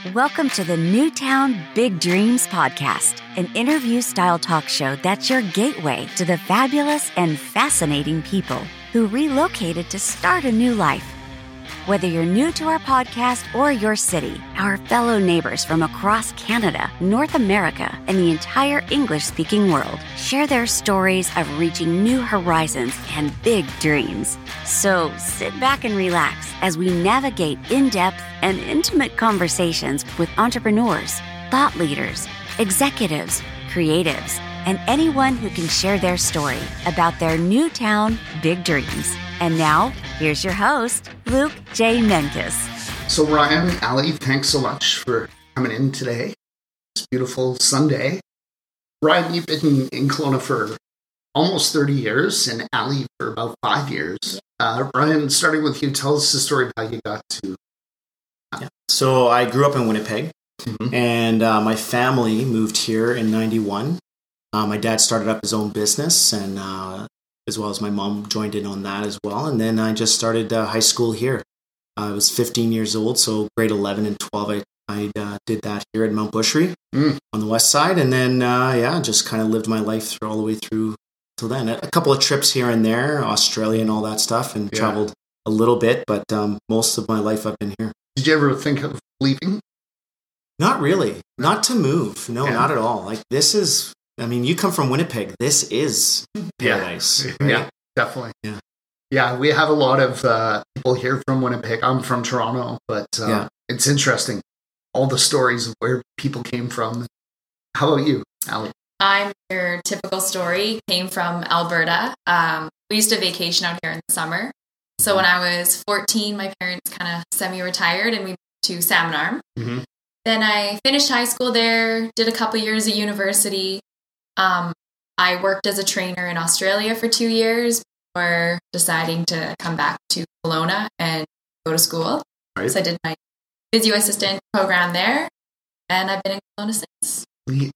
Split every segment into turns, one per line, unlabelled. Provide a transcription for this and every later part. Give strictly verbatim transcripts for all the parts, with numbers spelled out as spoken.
Welcome to the Newtown Big Dreams podcast, an interview-style talk show that's your gateway to the fabulous and fascinating people who relocated to start a new life. Whether you're new to our podcast or your city, our fellow neighbors from across Canada, North America, and the entire English-speaking world share their stories of reaching new horizons and big dreams. So sit back and relax as we navigate in-depth and intimate conversations with entrepreneurs, thought leaders, executives, creatives, and anyone who can share their story about their Newtown big dreams. And now, here's your host, Luke J. Menkes.
So Ryan, Ali, thanks so much for coming in today. It's a beautiful Sunday. Ryan, you've been in Kelowna for almost thirty years, and Ali for about five years. Uh, Ryan, starting with you, tell us the story of how you got to...
Uh, yeah. So I grew up in Winnipeg, mm-hmm. and uh, my family moved here in ninety-one. Uh, my dad started up his own business, and uh, as well as my mom joined in on that as well. And then I just started uh, high school here. Uh, I was fifteen years old, so grade eleven and twelve, I, I uh, did that here at Mount Bushry mm. on the west side. And then, uh, yeah, just kind of lived my life through all the way through till then. A couple of trips here and there, Australia and all that stuff, and yeah. traveled a little bit, but um, most of my life I've been here.
Did you ever think of leaving?
Not really. Not to move. No, yeah. not at all. Like this is... I mean, you come from Winnipeg. This is paradise.
Yeah,
right?
yeah definitely.
Yeah.
yeah, we have a lot of uh, people here from Winnipeg. I'm from Toronto, but uh, yeah. it's interesting. All the stories of where people came from. How about you, Ali?
I'm your typical story. Came from Alberta. Um, we used to vacation out here in the summer. So when I was fourteen, my parents kind of semi-retired and we moved to Salmon Arm. Mm-hmm. Then I finished high school there, did a couple years at university. Um, I worked as a trainer in Australia for two years before deciding to come back to Kelowna and go to school. Right. So I did my physio assistant program there, and I've been in Kelowna since.
Neat.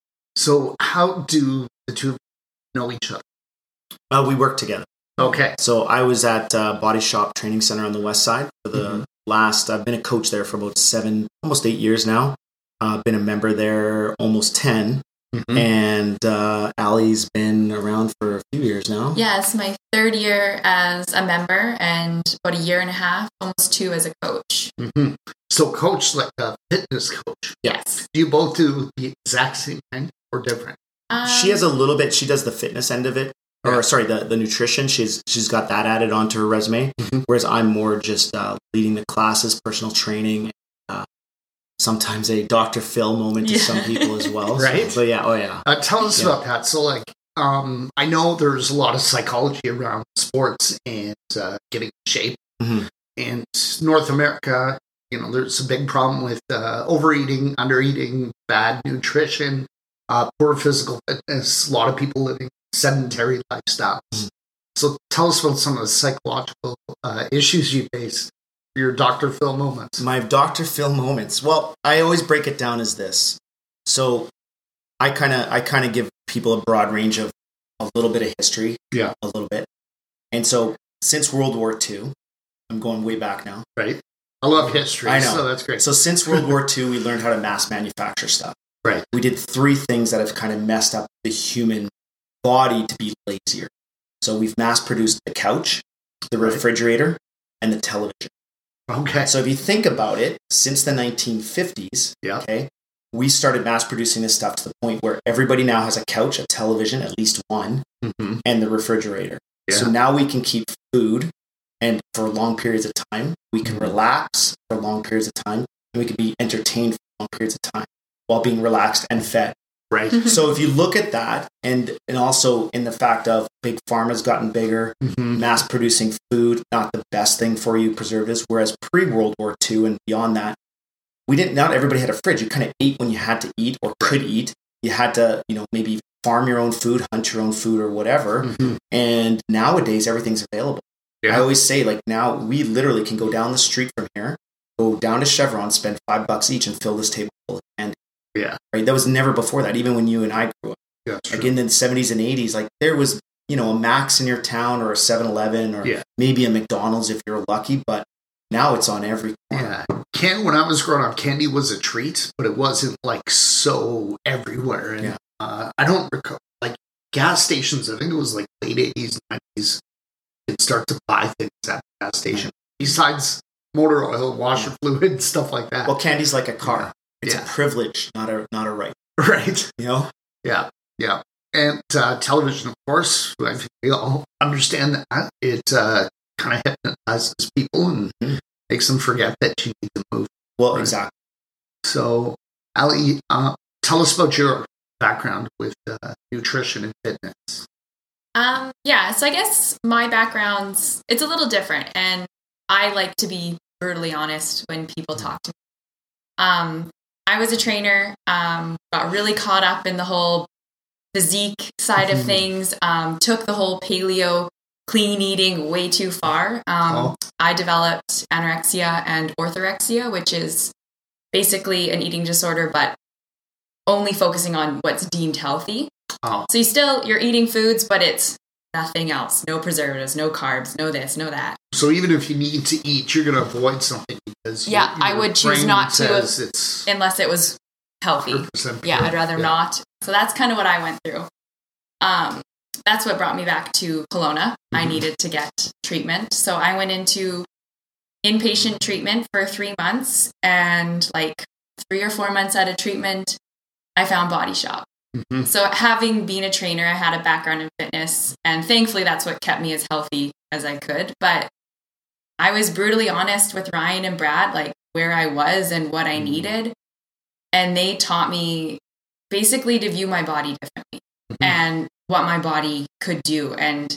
So how do the two know each other?
Uh, we work together.
Okay.
So I was at uh, Body Shop Training Center on the west side for the mm-hmm. last, I've been a coach there for about seven, almost eight years now. I've uh, been a member there almost ten. Mm-hmm. And uh, Ali's been around for a few years now.
Yeah, it's my third year as a member and about a year and a half, almost two as a coach.
Mm-hmm. So coach, like a fitness coach.
Yes.
Do you both do the exact same thing or different?
Um, she has a little bit, she does the fitness end of it. Or yeah. sorry, the, the nutrition. She's She's got that added onto her resume. Mm-hmm. Whereas I'm more just uh, leading the classes, personal training, uh, sometimes a Doctor Phil moment to yeah. some people as well.
Right?
So, but yeah, oh yeah.
Uh, tell us
yeah.
about that. So like, um, I know there's a lot of psychology around sports and uh, getting in shape. Mm-hmm. And North America, you know, there's a big problem with uh, overeating, undereating, bad nutrition, uh, poor physical fitness, a lot of people living sedentary lifestyles. Mm-hmm. So tell us about some of the psychological uh, issues you face. Your Doctor Phil moments.
My Doctor Phil moments. Well, I always break it down as this. So I kind of I kind of give people a broad range of a little bit of history.
Yeah.
A little bit. And so since World War Two, I'm going way back now.
Right. I love history.
I know.
So that's great.
So since World War Two, we learned how to mass manufacture stuff.
Right.
We did three things that have kind of messed up the human body to be lazier. So we've mass produced the couch, the right. refrigerator, and the television.
Okay.
So if you think about it, since the nineteen fifties,
yeah.
okay, we started mass producing this stuff to the point where everybody now has a couch, a television, at least one, mm-hmm. and the refrigerator. Yeah. So now we can keep food and for long periods of time. We can mm-hmm. relax for long periods of time, and we can be entertained for long periods of time while being relaxed and fed.
Right.
So if you look at that, and and also in the fact of big pharma's gotten bigger, mm-hmm. mass producing food, not the best thing for you, preservatives, whereas pre-World War Two and beyond that, we didn't, not everybody had a fridge. You kind of ate when you had to eat or could eat. You had to, you know, maybe farm your own food, hunt your own food or whatever. Mm-hmm. And nowadays everything's available. Yeah. I always say, like, now we literally can go down the street from here, go down to Chevron, spend five bucks each and fill this table full of candy.
Yeah.
Right. That was never before that, even when you and I grew up.
Yeah,
like in the seventies and eighties, like there was, you know, a Max in your town or a seven eleven or
yeah.
maybe a McDonald's if you're lucky, but now it's on every corner.
Yeah. can when I was growing up, candy was a treat, but it wasn't like so everywhere. And
Yeah.
uh, I don't recall like gas stations. I think it was like late eighties, nineties. You'd start to buy things at the gas station besides motor oil, washer fluid, stuff like that.
Well, candy's like a car. It's
Yeah.
a privilege, not a not a right.
Right.
You know?
Yeah. Yeah. And uh, television, of course, I think we all understand that. It uh, kind of hypnotizes people and
Mhm.
makes them forget that you need to move.
Well,
Right.
exactly.
So, Ali, uh, tell us about your background with uh, nutrition and fitness.
Um, yeah, so I guess my background's, it's a little different, and I like to be brutally honest when people talk to me. Um, I was a trainer, um, got really caught up in the whole physique side of
Mhm.
things, um, took the whole paleo clean eating way too far. Um,
Oh.
I developed anorexia and orthorexia, which is basically an eating disorder, but only focusing on what's deemed healthy.
Oh,
So you still, you're eating foods, but it's nothing else. No preservatives, no carbs, no this, no that.
so even if you need to eat, you're going to avoid something because
Yeah,
your,
I
your
would choose
brain
not to
says it's
Unless it was healthy.
one hundred percent
Yeah,
pure.
I'd rather
Yeah.
not. So that's kind of what I went through. Um, that's what brought me back to Kelowna. I
Mhm.
needed to get treatment. So I went into inpatient treatment for three months. And like three or four months out of treatment, I found Body Shop.
Mhm.
So having been a trainer, I had a background in fitness. And thankfully, that's what kept me as healthy as I could. But I was brutally honest with Ryan and Brad, like where I was and what I needed. And they taught me basically to view my body differently
Mhm.
and what my body could do and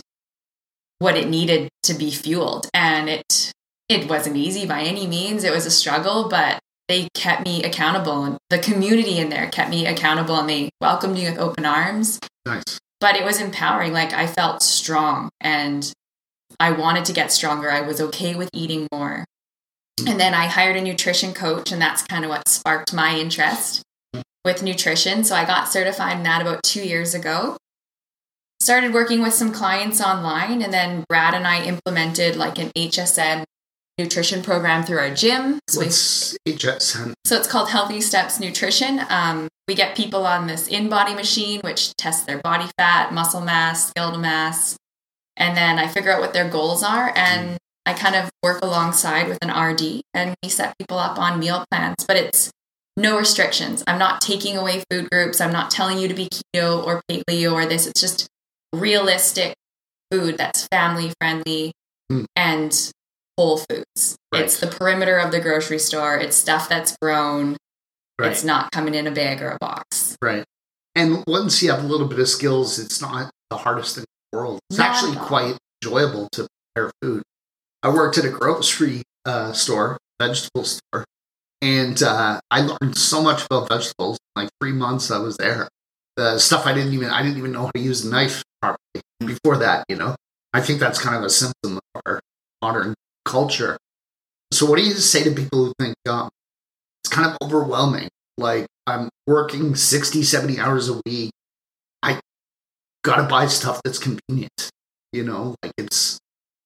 what it needed to be fueled. And it it wasn't easy by any means. It was a struggle, but they kept me accountable. And the community in there kept me accountable, and they welcomed me with open arms.
Nice.
But it was empowering. Like I felt strong and I wanted to get stronger. I was okay with eating more. And then I hired a nutrition coach, and that's kind of what sparked my interest with nutrition. So I got certified in that about two years ago. Started working with some clients online, and then Brad and I implemented like an H S N nutrition program through our gym. So, we,
What's H S N?
so it's called Healthy Steps Nutrition. Um, we get people on this in-body machine, which tests their body fat, muscle mass, skeletal mass, and then I figure out what their goals are, and I kind of work alongside with an R D, and we set people up on meal plans, but it's no restrictions. I'm not taking away food groups. I'm not telling you to be keto or paleo or this. It's just realistic food that's family friendly
Hmm.
and whole foods.
Right.
It's the perimeter of the grocery store. It's stuff that's grown.
Right.
It's not coming in a bag or a box.
Right. And once you have a little bit of skills, it's not the hardest thing in the world. It's
Not
actually
at all.
quite enjoyable to prepare food. I worked at a grocery uh, store, vegetable store, and uh, I learned so much about vegetables. In like three months I was there. The stuff I didn't even I didn't even know how to use a knife properly before that. You know, I think that's kind of a symptom of our modern culture. So, what do you say to people who think um, it's kind of overwhelming? Like, I'm working sixty, seventy hours a week. I got to buy stuff that's convenient. You know, like it's,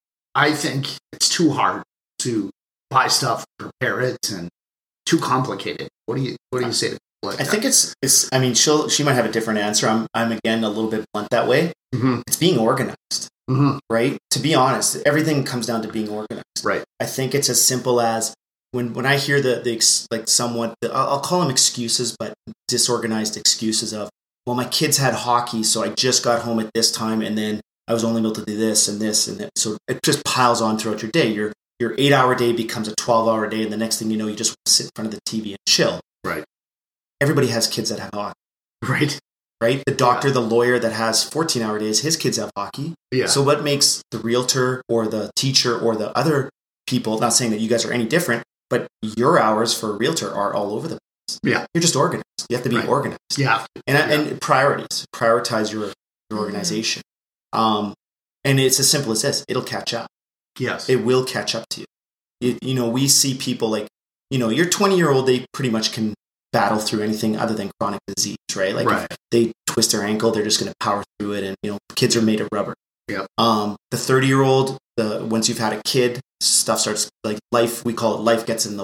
I think it's too hard to buy stuff, prepare it, and too complicated. What do you, what do you say to people like
I
that?
think it's it's. I mean, she'll she might have a different answer. I'm I'm again a little bit blunt that way.
Mm-hmm.
It's being organized,
Mm-hmm.
right? To be honest, everything comes down to being organized.
Right.
I think it's as simple as when when I hear the the ex, like somewhat the, I'll I'll call them excuses, but disorganized excuses of, well, my kids had hockey, so I just got home at this time, and then I was only able to do this and this and that. So it just piles on throughout your day. Your your eight hour day becomes a twelve hour day, and the next thing you know, you just want to sit in front of the T V and chill.
Right.
Everybody has kids that have hockey.
Right.
Right? The doctor, the lawyer that has fourteen hour days, his kids have hockey.
Yeah.
So what makes the realtor or the teacher or the other people, not saying that you guys are any different, but your hours for a realtor are all over the place.
Yeah.
You're just organized. You have to be
Right.
organized.
Yeah.
And,
Yeah.
and priorities. Prioritize your, your organization. Um, and it's as simple as this. It'll catch up.
Yes.
It will catch up to you. You, you know, we see people like, you know, your twenty year old, they pretty much can battle through anything other than chronic disease, right? Like
Right.
if they twist their ankle, they're just going to power through it. And, you know, kids are made of rubber.
Yep.
Um, the thirty year old, the, once you've had a kid, stuff starts like life, we call it life gets in the way.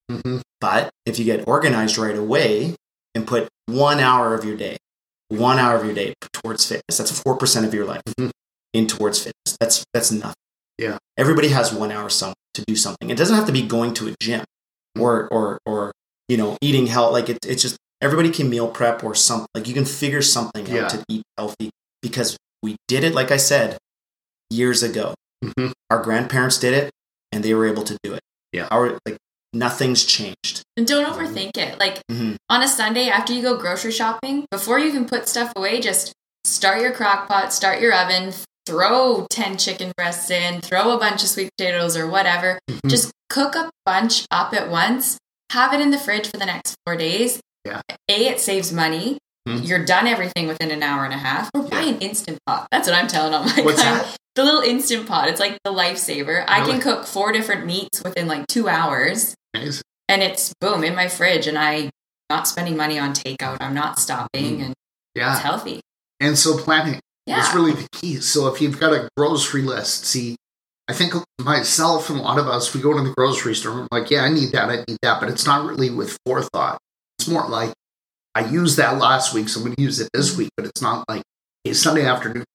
Mm-hmm. But if you get organized right away and put one hour of your day, one hour of your day towards fitness, that's four percent of your life mm-hmm. in towards fitness. That's that's nothing.
Yeah.
Everybody has one hour some to do something. It doesn't have to be going to a gym mm-hmm. or or or you know eating health. Like it, it's just everybody can meal prep or something. Like you can figure something yeah. out to eat healthy because we did it. Like I said, years ago, mm-hmm. our grandparents did it and they were able to do it.
Yeah.
Our like nothing's changed.
And don't overthink it. Like mm-hmm. on a Sunday after you go grocery shopping, before you can put stuff away, just start your crock pot, start your oven, throw ten chicken breasts in, throw a bunch of sweet potatoes or whatever. Mm-hmm. Just cook a bunch up at once, have it in the fridge for the next four days.
Yeah.
A, it saves money. Mm-hmm. You're done everything within an hour and a half. Or buy yeah. an Instant Pot. That's what I'm telling all my
What's
guys.
that?
The little Instant Pot. It's like the lifesaver. Really? I can cook four different meats within like two hours.
Amazing.
And it's boom in my fridge, and I'm not spending money on takeout. I'm not stopping, and
yeah.
it's healthy.
And so planning
yeah.
is really the key. So if you've got a grocery list, see, I think myself and a lot of us, we go to the grocery store and we're like, yeah, I need that, I need that, but it's not really with forethought. It's more like, I used that last week, so I'm going to use it this week, but it's not like a Sunday afternoon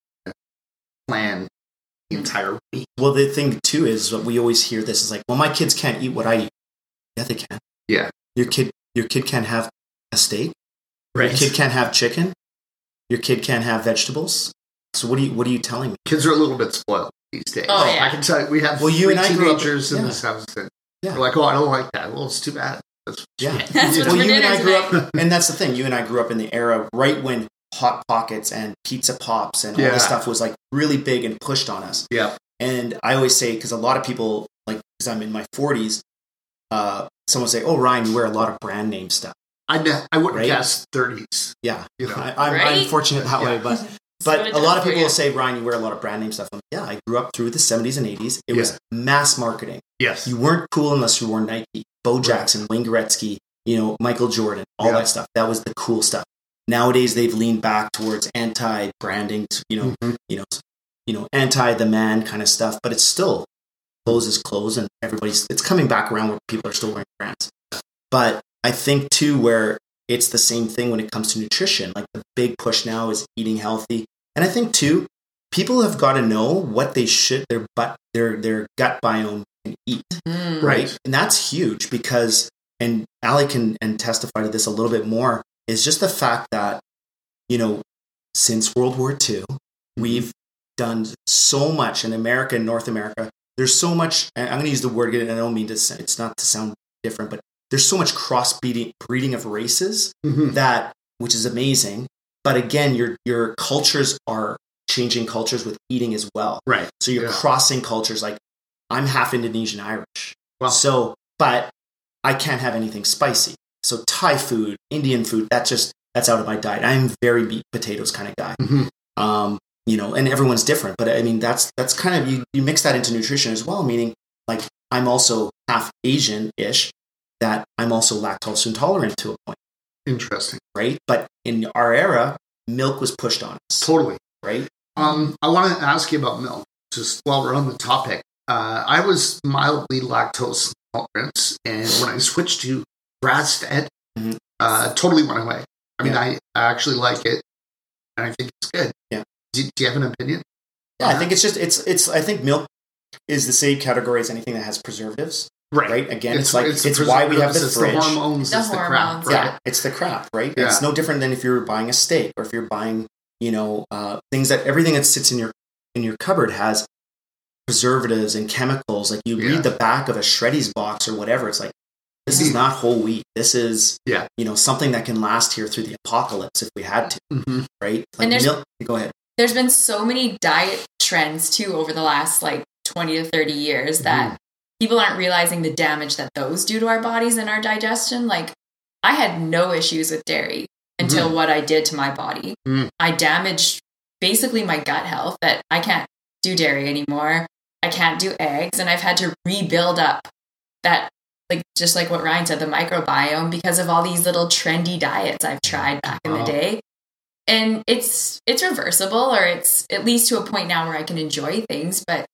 plan the entire week.
Well, the thing too is what we always hear this is like, well, my kids can't eat what I eat. Yeah, they can.
Yeah.
Your kid, your kid can't have a steak.
Right.
Your kid can't have chicken. Your kid can't have vegetables. So what are you, what are you telling me?
Kids are a little bit spoiled these days.
Oh, yeah.
I can tell you, we have
well, you
three
and I
teenagers
up,
in
yeah.
this house and
yeah.
we're like, oh, I don't like that. Well, it's too bad. That's
yeah.
That's
well, you and I grew
tonight.
up, and that's the thing. You and I grew up in the era right when Hot Pockets and Pizza Pops and all
yeah.
this stuff was like really big and pushed on us.
Yeah.
And I always say, because a lot of people, like, because I'm in my forties, uh, someone say, "Oh, Ryan, you wear a lot of brand name stuff."
I ne- I wouldn't
right?
guess thirties.
Yeah,
you know,
I, I'm,
right?
I'm fortunate that yeah. way, but but a lot of people will say, "Ryan, you wear a lot of brand name stuff." I'm like, yeah, I grew up through the seventies and eighties. It yeah. was mass marketing.
Yes,
you weren't cool unless you wore Nike, Bo Jackson, right. Wayne Gretzky, you know, Michael Jordan, all yeah. that stuff. That was the cool stuff. Nowadays, they've leaned back towards anti-branding, you know, mm-hmm. you know, you know, anti the man kind of stuff. But it's still clothes is clothes, and everybody's it's coming back around where people are still wearing brands. But I think too, where it's the same thing when it comes to nutrition. Like the big push now is eating healthy, and I think too, people have got to know what they should their butt their their gut biome can eat,
mm.
right? And that's huge because, and Ali can and testify to this a little bit more. Is just the fact that, you know, since World War Two, we've done so much in America and North America. There's so much, and I'm going to use the word, and I don't mean to say, it's not to sound different, but there's so much cross-breeding breeding of races mm-hmm. that, which is amazing. But again, your your cultures are changing cultures with eating as well.
Right.
So you're
yeah.
crossing cultures. Like I'm half Indonesian Irish.
Well,
so, but I can't have anything spicy. So Thai food, Indian food, that's just, that's out of my diet. I'm very meat potatoes kind of guy. Mm-hmm. Um, you know, and everyone's different, but I mean, that's, that's kind of, you, you mix that into nutrition as well, meaning like I'm also half Asian-ish, that I'm also lactose intolerant to a point.
Interesting.
Right? But in our era, milk was pushed on us.
Totally.
Right?
Um, I want to ask you about milk, just while we're on the topic. Uh, I was mildly lactose intolerant, and when I switched to grass-fed, mm-hmm. uh, totally went away. I mean, yeah. I actually like it, and I think it's good.
Yeah.
Do, do you have an opinion?
Yeah, I think it's just, it's, it's, I think milk is the same category as anything that has preservatives.
Right.
Right. Again, it's, it's like, it's,
it's
why we have the
it's
fridge.
The hormones,
the
it's
hormones,
the crap. Right?
Yeah. It's the crap, right?
Yeah.
It's no different than if you're buying a steak or if you're buying, you know, uh, things that everything that sits in your, in your cupboard has preservatives and chemicals. Like you yeah. read the back of a Shreddies box or whatever. It's like, this is not whole wheat. This is,
yeah.
you know, something that can last here through the apocalypse if we had to, mm-hmm. right? Like
and there's,
milk. Go ahead.
There's been so many diet trends too over the last like twenty to thirty years that mm. people aren't realizing the damage that those do to our bodies and our digestion. Like I had no issues with dairy until mm-hmm. what I did to my body. Mm. I damaged basically my gut health, that I can't do dairy anymore. I can't do eggs, and I've had to rebuild up that. Like, just like what Ryan said, the microbiome, because of all these little trendy diets I've tried back in wow. the day. And it's, it's reversible, or it's at least to a point now where I can enjoy things. But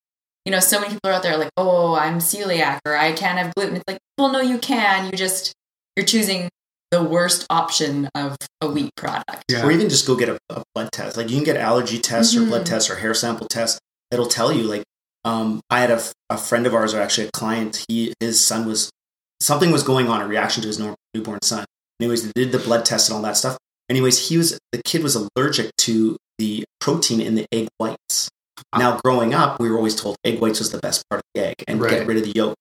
you know, so many people are out there like, oh, I'm celiac or I can't have gluten. It's like, well, no, you can. You just, you're choosing the worst option of a wheat product.
Yeah. Or even just go get a, a blood test. Like you can get allergy tests mm-hmm. or blood tests or hair sample tests that'll tell you. Like um, I had a, a friend of ours, or actually a client, he his son was, something was going on, a reaction to his newborn son. Anyways, they did the blood test and all that stuff. Anyways, he was, the kid was allergic to the protein in the egg whites. Now, growing up, we were always told egg whites was the best part of the egg and right. get rid of the yolk.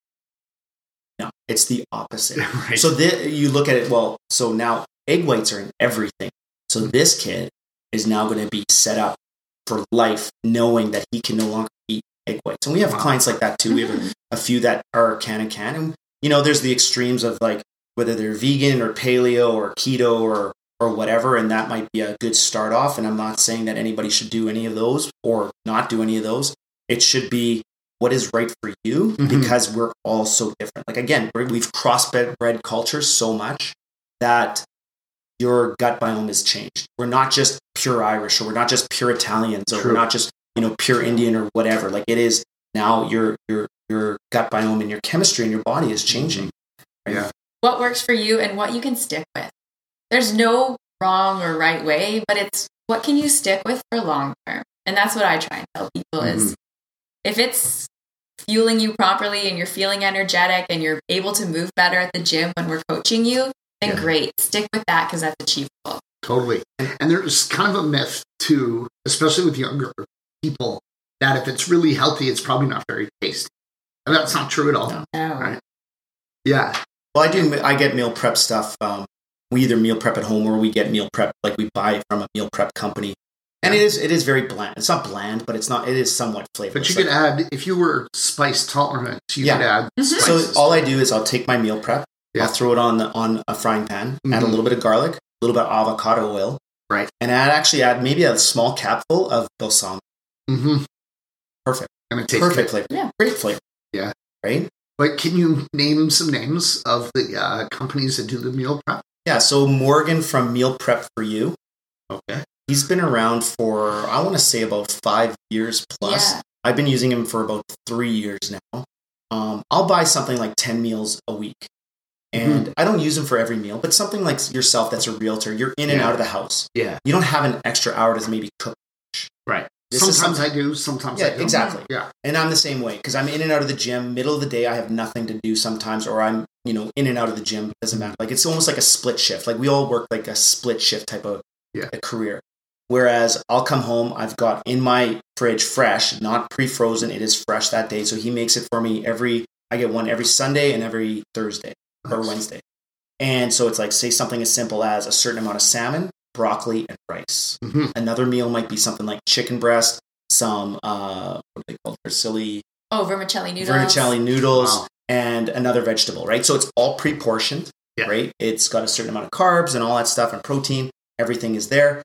No, it's the opposite. Right. So the, you look at it, well, so now egg whites are in everything. So this kid is now going to be set up for life knowing that he can no longer eat egg whites. And we have wow. clients like that too. We have a, a few that are can and can. And, you know, there's the extremes of like whether they're vegan or paleo or keto or or whatever, and that might be a good start off. And I'm not saying that anybody should do any of those or not do any of those. It should be what is right for you mm-hmm. because we're all so different. Like, again, we've crossbred cultures so much that your gut biome is changed. We're not just pure Irish, or we're not just pure Italians, or True. We're not just, you know, pure Indian or whatever. Like, it is now your your your gut biome and your chemistry in your body is changing.
Right? Yeah.
What works for you and what you can stick with. There's no wrong or right way, but it's what can you stick with for long term? And that's what I try and tell people mm-hmm. is if it's fueling you properly and you're feeling energetic and you're able to move better at the gym when we're coaching you, then yeah. great. Stick with that because that's achievable.
Totally. And there's kind of a myth too, especially with younger people, that if it's really healthy, it's probably not very tasty. And that's not true at all.
No.
Right? Yeah.
Well, I do. I get meal prep stuff. Um, we either meal prep at home or we get meal prep, like we buy it from a meal prep company. And it is it is very bland. It's not bland, but it's not. It is somewhat flavorful.
But you could like, add, if you were spice tolerant, you
yeah.
could add.
Mm-hmm. So all I do is I'll take my meal prep, yeah. I'll throw it on the, on a frying pan, mm-hmm. add a little bit of garlic, a little bit of avocado oil,
right,
and add actually add maybe a small capful of balsamic.
Mm-hmm.
Perfect.
And it tastes
Perfect
good.
flavor.
Yeah.
Great flavor.
Yeah.
Right.
But can you name some names of the uh, companies that do the meal prep?
Yeah, so Morgan from Meal Prep for You.
Okay.
He's been around for, I want to say, about five years plus.
Yeah.
I've been using him for about three years now. Um, I'll buy something like ten meals a week. And mm-hmm. I don't use them for every meal, but something like yourself that's a realtor, you're in and
yeah.
out of the house.
Yeah.
You don't have an extra hour to maybe cook.
Right.
This
sometimes I do, sometimes
yeah,
I don't.
Exactly.
Yeah.
And I'm the same way because I'm in and out of the gym. Middle of the day, I have nothing to do sometimes, or I'm, you know, in and out of the gym. It doesn't matter. Like, it's almost like a split shift. Like, we all work like a split shift type of
yeah.
a career. Whereas I'll come home, I've got in my fridge fresh, not pre-frozen. It is fresh that day. So he makes it for me every, I get one every Sunday and every Thursday or Wednesday. And so it's like, say something as simple as a certain amount of salmon, broccoli, and rice.
Mm-hmm.
Another meal might be something like chicken breast, some, uh, what are they called? Fusilli.
Oh, vermicelli noodles.
Vermicelli noodles
wow.
and another vegetable, right? So it's all pre-portioned,
yeah.
right? It's got a certain amount of carbs and all that stuff and protein. Everything is there.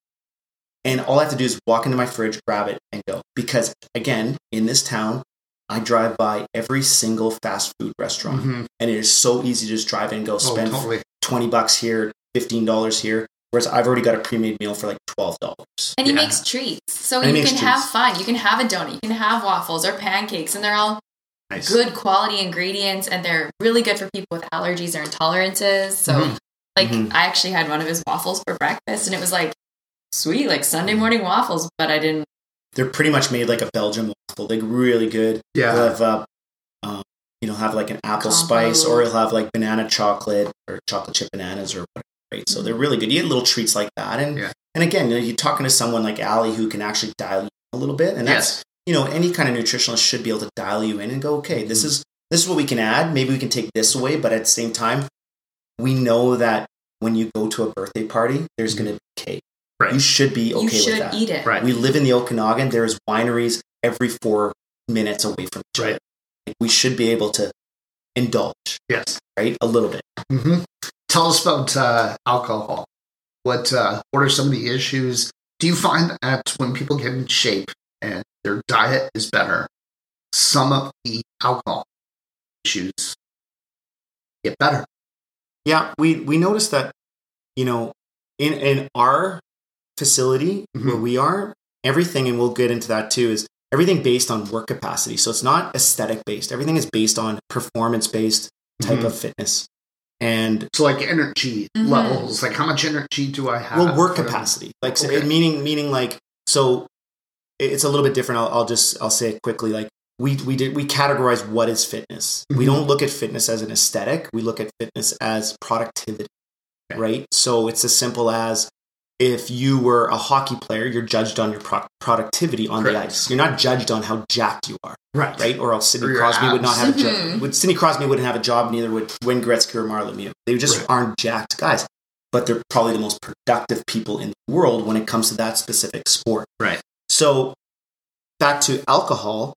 And all I have to do is walk into my fridge, grab it, and go. Because, again, in this town, I drive by every single fast food restaurant. Mm-hmm. And it is so easy to just drive in and go spend oh, totally. twenty bucks here, fifteen dollars here. Whereas I've already got a pre-made meal for like twelve dollars.
And he
yeah.
makes treats. So
and
you can
treats.
have fun. You can have a donut. You can have waffles or pancakes. And they're all nice. Good quality ingredients. And they're really good for people with allergies or intolerances. So mm-hmm. like mm-hmm. I actually had one of his waffles for breakfast. And it was like, sweet, like Sunday morning waffles. But I didn't.
They're pretty much made like a Belgian waffle. Like, really good.
Yeah.
They'll have, uh, um, you know, have like an apple Combo. spice, or you'll have like banana chocolate or chocolate chip bananas or whatever. Right? So they're really good. You get little treats like that. And
yeah.
and again, you know, you're talking to someone like Allie who can actually dial you in a little bit. And that's,
yes.
you know, any kind of nutritionist should be able to dial you in and go, okay, this is this is what we can add. Maybe we can take this away. But at the same time, we know that when you go to a birthday party, there's mm-hmm. going to be cake.
Right.
You should be okay
you should
with that.
eat it.
Right.
We live in the Okanagan. There's wineries every four minutes away from each other.
Right.
We should be able to indulge.
Yes.
Right? A little bit.
Mm-hmm. Tell us about uh, alcohol. What uh, what are some of the issues? Do you find that when people get in shape and their diet is better, some of the alcohol issues get better?
Yeah, we, we noticed that, you know, in, in our facility mm-hmm. where we are, everything, and we'll get into that too, is everything based on work capacity. So it's not aesthetic based. Everything is based on performance based type mm-hmm. of fitness. And
so like energy mm-hmm. levels, like how much energy do I have?
Well, work capacity, like so okay. meaning, meaning like, so it's a little bit different. I'll, I'll just, I'll say it quickly. Like we, we did, we categorize what is fitness. Mm-hmm. We don't look at fitness as an aesthetic. We look at fitness as productivity, okay. right? So it's as simple as if you were a hockey player, you're judged on your pro- productivity on Correct. the ice. You're not judged on how jacked you are. Right. Right. Or else Sidney or Crosby abs. would not have mm-hmm. a job. Would Sidney Crosby wouldn't have a job, neither would Wayne Gretzky or Marlon Lemieux. They just right. aren't jacked guys. But they're probably the most productive people in the world when it comes to that specific sport.
Right.
So back to alcohol,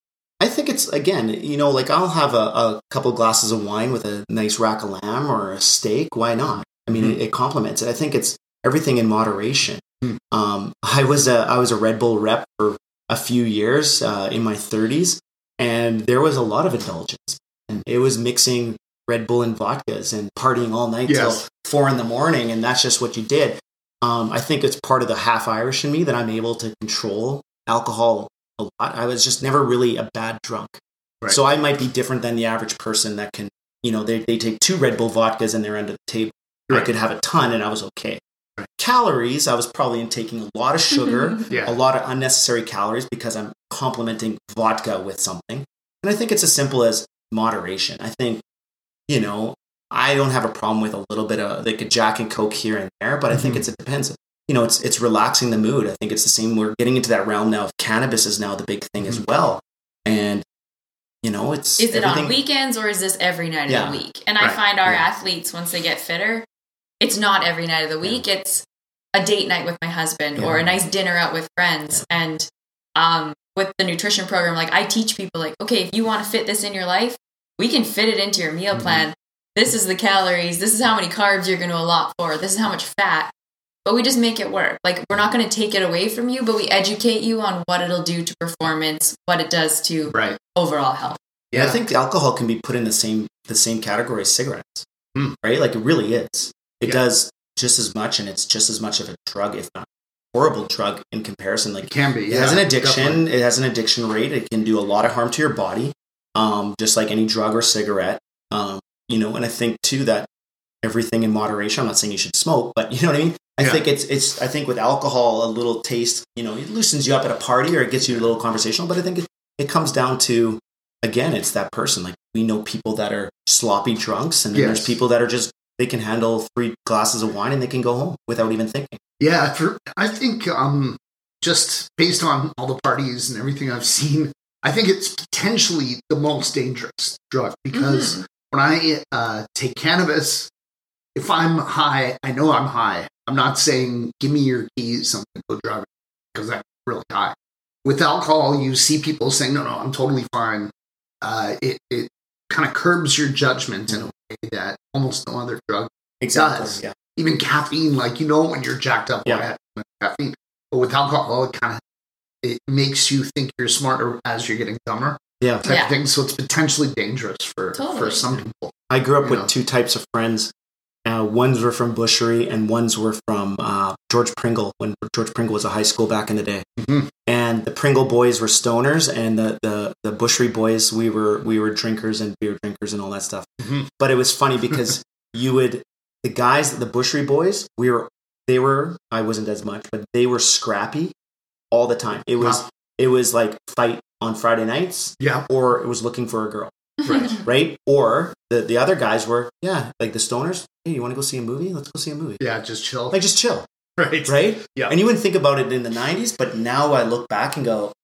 I think it's, again, you know, like I'll have a, a couple glasses of wine with a nice rack of lamb or a steak. Why not? I mean, mm-hmm. it, it complements it. I think it's everything in moderation. Mm. Um, I was a I was a Red Bull rep for a few years uh, in my thirties, and there was a lot of indulgence. And it was mixing Red Bull and vodkas and partying all night yes. till four in the morning, and that's just what you did. Um, I think it's part of the half Irish in me that I'm able to control alcohol a lot. I was just never really a bad drunk, right. so I might be different than the average person that can, you know, they they take two Red Bull vodkas and they're under the table. Right. I could have a ton and I was okay. Right. Calories, I was probably in taking a lot of sugar, yeah. a lot of unnecessary calories because I'm complementing vodka with something. And I think it's as simple as moderation. I think, you know, I don't have a problem with a little bit of like a Jack and Coke here and there, but I mm-hmm. think it's, it depends. You know, it's it's relaxing the mood. I think it's the same. We're getting into that realm now of cannabis is now the big thing mm-hmm. as well. And, you know, it's...
Is it on weekends or is this every night yeah. of the week? And right. I find our yeah. athletes, once they get fitter, it's not every night of the week. Yeah. It's a date night with my husband yeah. or a nice dinner out with friends. Yeah. And um, with the nutrition program, like I teach people like, okay, if you want to fit this in your life, we can fit it into your meal mm-hmm. plan. This is the calories. This is how many carbs you're going to allot for. This is how much fat. But we just make it work. Like we're not going to take it away from you, but we educate you on what it'll do to performance, what it does to
right.
overall health.
Yeah, I think alcohol can be put in the same the same category as cigarettes, mm. right? Like it really is. It yeah. does just as much, and it's just as much of a drug, if not a horrible drug in comparison. Like
it can be. Yeah,
it has an addiction.
Definitely.
It has an addiction rate. It can do a lot of harm to your body, um, just like any drug or cigarette. Um, you know, and I think too that everything in moderation. I'm not saying you should smoke, but you know what I mean. I yeah. think it's it's. I think with alcohol, a little taste, you know, it loosens you up at a party or it gets you a little conversational. But I think it, it comes down to, again, it's that person. Like we know people that are sloppy drunks, and then yes. there's people that are just they can handle three glasses of wine and they can go home without even thinking.
Yeah, for, I think um, just based on all the parties and everything I've seen, I think it's potentially the most dangerous drug because mm-hmm. when I uh, take cannabis, if I'm high, I know I'm high. I'm not saying, give me your keys, I'm going to go driving because I'm really high. With alcohol, you see people saying, no, no, I'm totally fine. Uh, it it kind of curbs your judgment in a way that almost no other drug
exactly,
does.
Yeah.
Even caffeine, like, you know when you're jacked up
yeah.
with caffeine. But with alcohol, it kind of it makes you think you're smarter as you're getting dumber.
Yeah.
Type
yeah.
of thing. So it's potentially dangerous for,
totally.
for some people.
I grew up with
know.
two types of friends. Uh, ones were from Bushery and ones were from uh, George Pringle, when George Pringle was a high school back in the day. Mm-hmm. And the Pringle boys were stoners, and the, the, the Bushery boys, we were we were drinkers and beer drinkers and all that stuff. Mm-hmm. But it was funny because you would, the guys, the Bushery boys, we were, they were, I wasn't as much, but they were scrappy all the time. It was, wow. it was like fight on Friday nights,
yeah,
or it was looking for a girl.
Right.
Right? Or the, the other guys were, yeah, like the stoners. Hey, you want to go see a movie? Let's go see a movie.
Yeah, just chill.
Like, just chill.
Right.
Right?
Yeah.
And you wouldn't think about it in the nineties, but now I look back and go,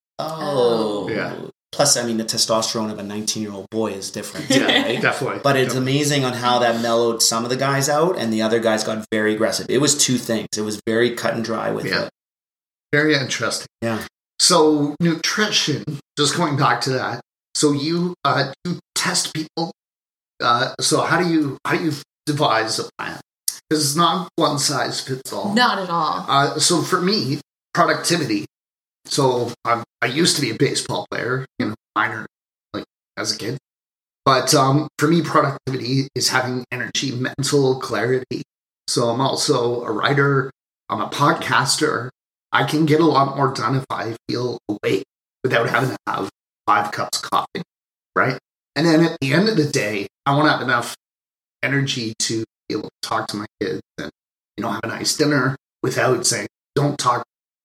oh.
Yeah.
Plus, I mean, the testosterone of a nineteen-year-old boy is different.
Yeah,
right?
Definitely.
But it's
definitely.
amazing on how that mellowed some of the guys out, and the other guys got very aggressive. It was two things. It was very cut and dry with
yeah.
it.
Very interesting.
Yeah.
So, nutrition, just going back to that. So you uh, you test people. Uh, so how do you how do you devise a plan? Because it's not one size fits all.
Not at all.
Uh, so for me, productivity. So I'm, I used to be a baseball player, you know, minor, like as a kid. But um, for me, productivity is having energy, mental clarity. So I'm also a writer. I'm a podcaster. I can get a lot more done if I feel awake. without having to have five cups of coffee, right? And then at the end of the day, I want to have enough energy to be able to talk to my kids and, you know, have a nice dinner without saying, don't talk,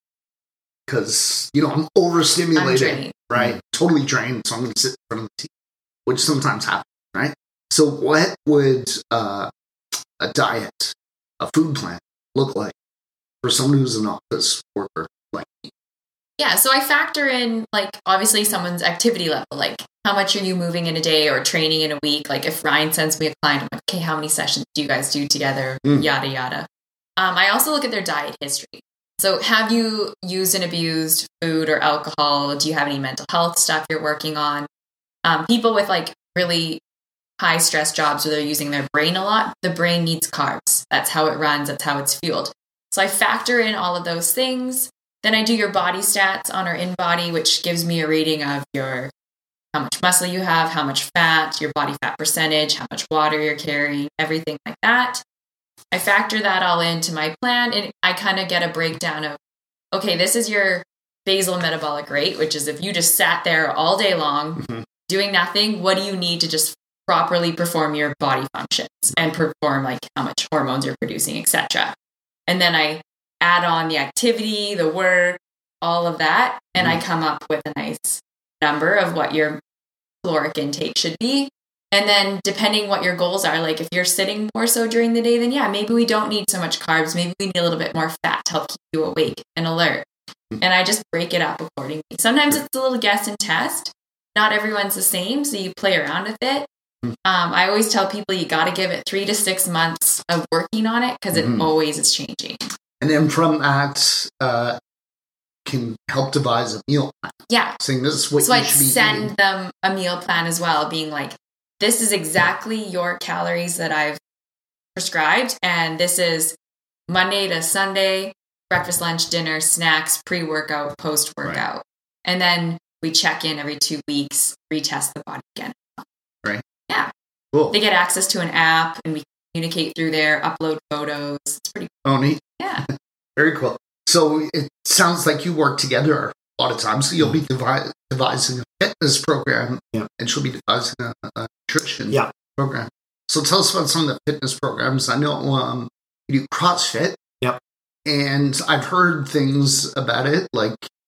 because, you know, I'm overstimulated,
I'm
right?
Mm-hmm.
Totally drained, so I'm going to sit in front of the T V, which sometimes happens, right? So what would uh, a diet, a food plan look like for someone who's an office worker like me?
Yeah, so I factor in, like, obviously someone's activity level, like how much are you moving in a day or training in a week? Like if Ryan sends me a client, I'm like, okay, how many sessions do you guys do together? Mm. Yada, yada. Um, I also look at their diet history. So have you used and abused food or alcohol? Do you have any mental health stuff you're working on? Um, people with like really high stress jobs where they're using their brain a lot, the brain needs carbs. That's how it runs. That's how it's fueled. So I factor in all of those things. Then I do your body stats on our InBody, which gives me a rating of your how much muscle you have, how much fat, your body fat percentage, how much water you're carrying, everything like that. I factor that all into my plan, and I kind of get a breakdown of, okay, this is your basal metabolic rate, which is if you just sat there all day long mm-hmm. doing nothing, what do you need to just properly perform your body functions and perform like how much hormones you're producing, et cetera. And then I add on the activity, the work, all of that. And mm. I come up with a nice number of what your caloric intake should be. And then depending what your goals are, like if you're sitting more so during the day, then yeah, maybe we don't need so much carbs. Maybe we need a little bit more fat to help keep you awake and alert. Mm. And I just break it up accordingly. Sometimes it's a little guess and test. Not everyone's the same. So you play around with it. Mm. Um, I always tell people you got to give it three to six months of working on it because mm. it always is changing.
And then from that, uh, can help devise a meal plan.
Yeah.
Saying this is what
so
you
I'd
should be
send
eating.
them a meal plan as well, being like, this is exactly your calories that I've prescribed. And this is Monday to Sunday, breakfast, lunch, dinner, snacks, pre-workout, post-workout. Right. And then we check in every two weeks, retest the body again.
Right.
Yeah.
Cool.
They get access to an app and we communicate through there, upload photos. It's pretty cool.
Oh, neat.
Yeah.
Very cool. So it sounds like you work together a lot of times. So you'll be devi- devising a fitness program
yeah.
and she'll be devising a, a nutrition
yeah. program.
So tell us about some of the fitness programs. I know um, you do CrossFit.
Yep.
And I've heard things about it. Like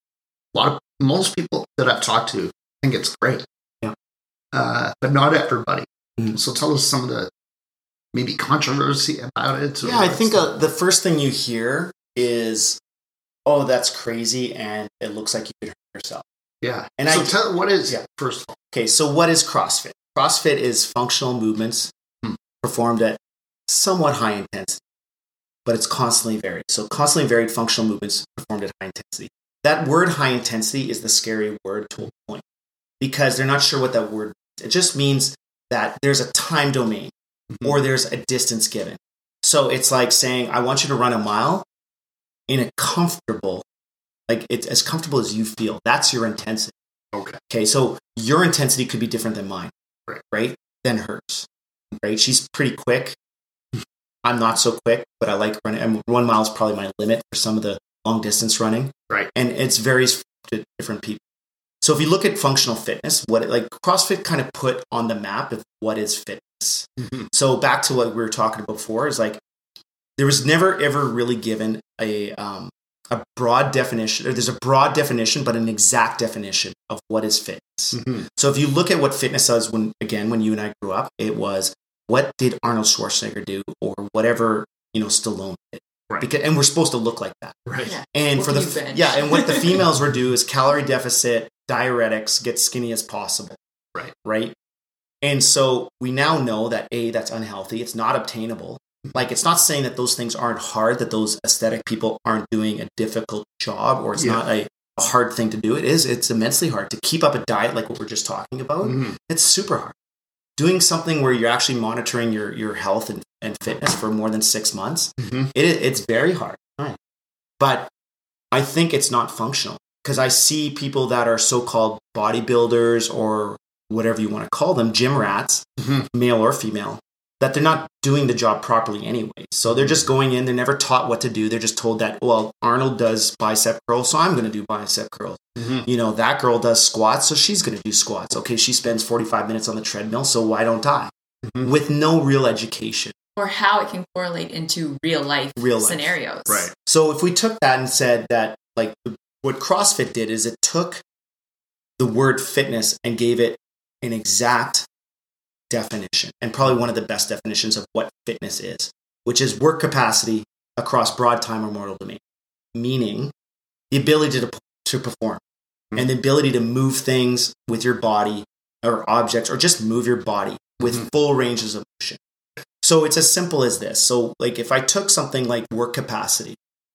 a lot of, most people that I've talked to think it's great.
Yeah.
Uh, but not everybody.
Mm-hmm.
So tell us some of the maybe controversy about it.
Yeah, I think uh, the first thing you hear is, oh, that's crazy, and it looks like you could hurt yourself.
Yeah.
And
so
I,
tell, what is, yeah, first of all?
Okay, so what is CrossFit? CrossFit is functional movements hmm. performed at somewhat high intensity, but it's constantly varied. So constantly varied functional movements performed at high intensity. That word high intensity is the scary word to a point because they're not sure what that word means. It just means that there's a time domain mm-hmm. or there's a distance given. So it's like saying, I want you to run a mile in a comfortable, like it's as comfortable as you feel. That's your intensity.
Okay.
Okay. So your intensity could be different than mine,
right?
Right? Than hers, right? She's pretty quick. I'm not so quick, but I like running. And one mile is probably my limit for some of the long distance running.
Right.
And it's varies to different people. So if you look at functional fitness, what it, like CrossFit kind of put on the map of what is fitness. Mm-hmm. So back to what we were talking about before is like, there was never ever really given a um, a broad definition, or there's a broad definition, but an exact definition of what is fitness. Mm-hmm. So if you look at what fitness was when, again, when you and I grew up, it was what did Arnold Schwarzenegger do, or whatever, you know, Stallone did.
Right.
Because, and we're supposed to look like that.
Right. Yeah.
And
what
for the yeah, and what the females were do is calorie deficit, diuretics, get skinny as possible.
Right.
Right. And so we now know that A, that's unhealthy. It's not obtainable. Like, it's not saying that those things aren't hard, that those aesthetic people aren't doing a difficult job, or it's yeah. not a, a hard thing to do. It is. It's immensely hard to keep up a diet like what we're just talking about. Mm-hmm. It's super hard. Doing something where you're actually monitoring your, your health and, and fitness for more than six months, mm-hmm. it, it's very hard. Right. But I think it's not functional because I see people that are so-called bodybuilders or whatever you want to call them, gym rats, mm-hmm. male or female, that they're not doing the job properly anyway. So they're just going in, they're never taught what to do. They're just told that, well, Arnold does bicep curls, so I'm going to do bicep curls. Mm-hmm. You know, that girl does squats, so she's going to do squats. Okay, she spends forty-five minutes on the treadmill, so why don't I? Mm-hmm. With no real education.
Or how it can correlate into real life, real life scenarios.
Right. So if we took that and said that, like, what CrossFit did is it took the word fitness and gave it an exact definition, and probably one of the best definitions of what fitness is, which is work capacity across broad time or mortal domain, meaning the ability to, to perform mm-hmm. and the ability to move things with your body or objects, or just move your body with mm-hmm. full ranges of motion. So it's as simple as this. So like if I took something like work capacity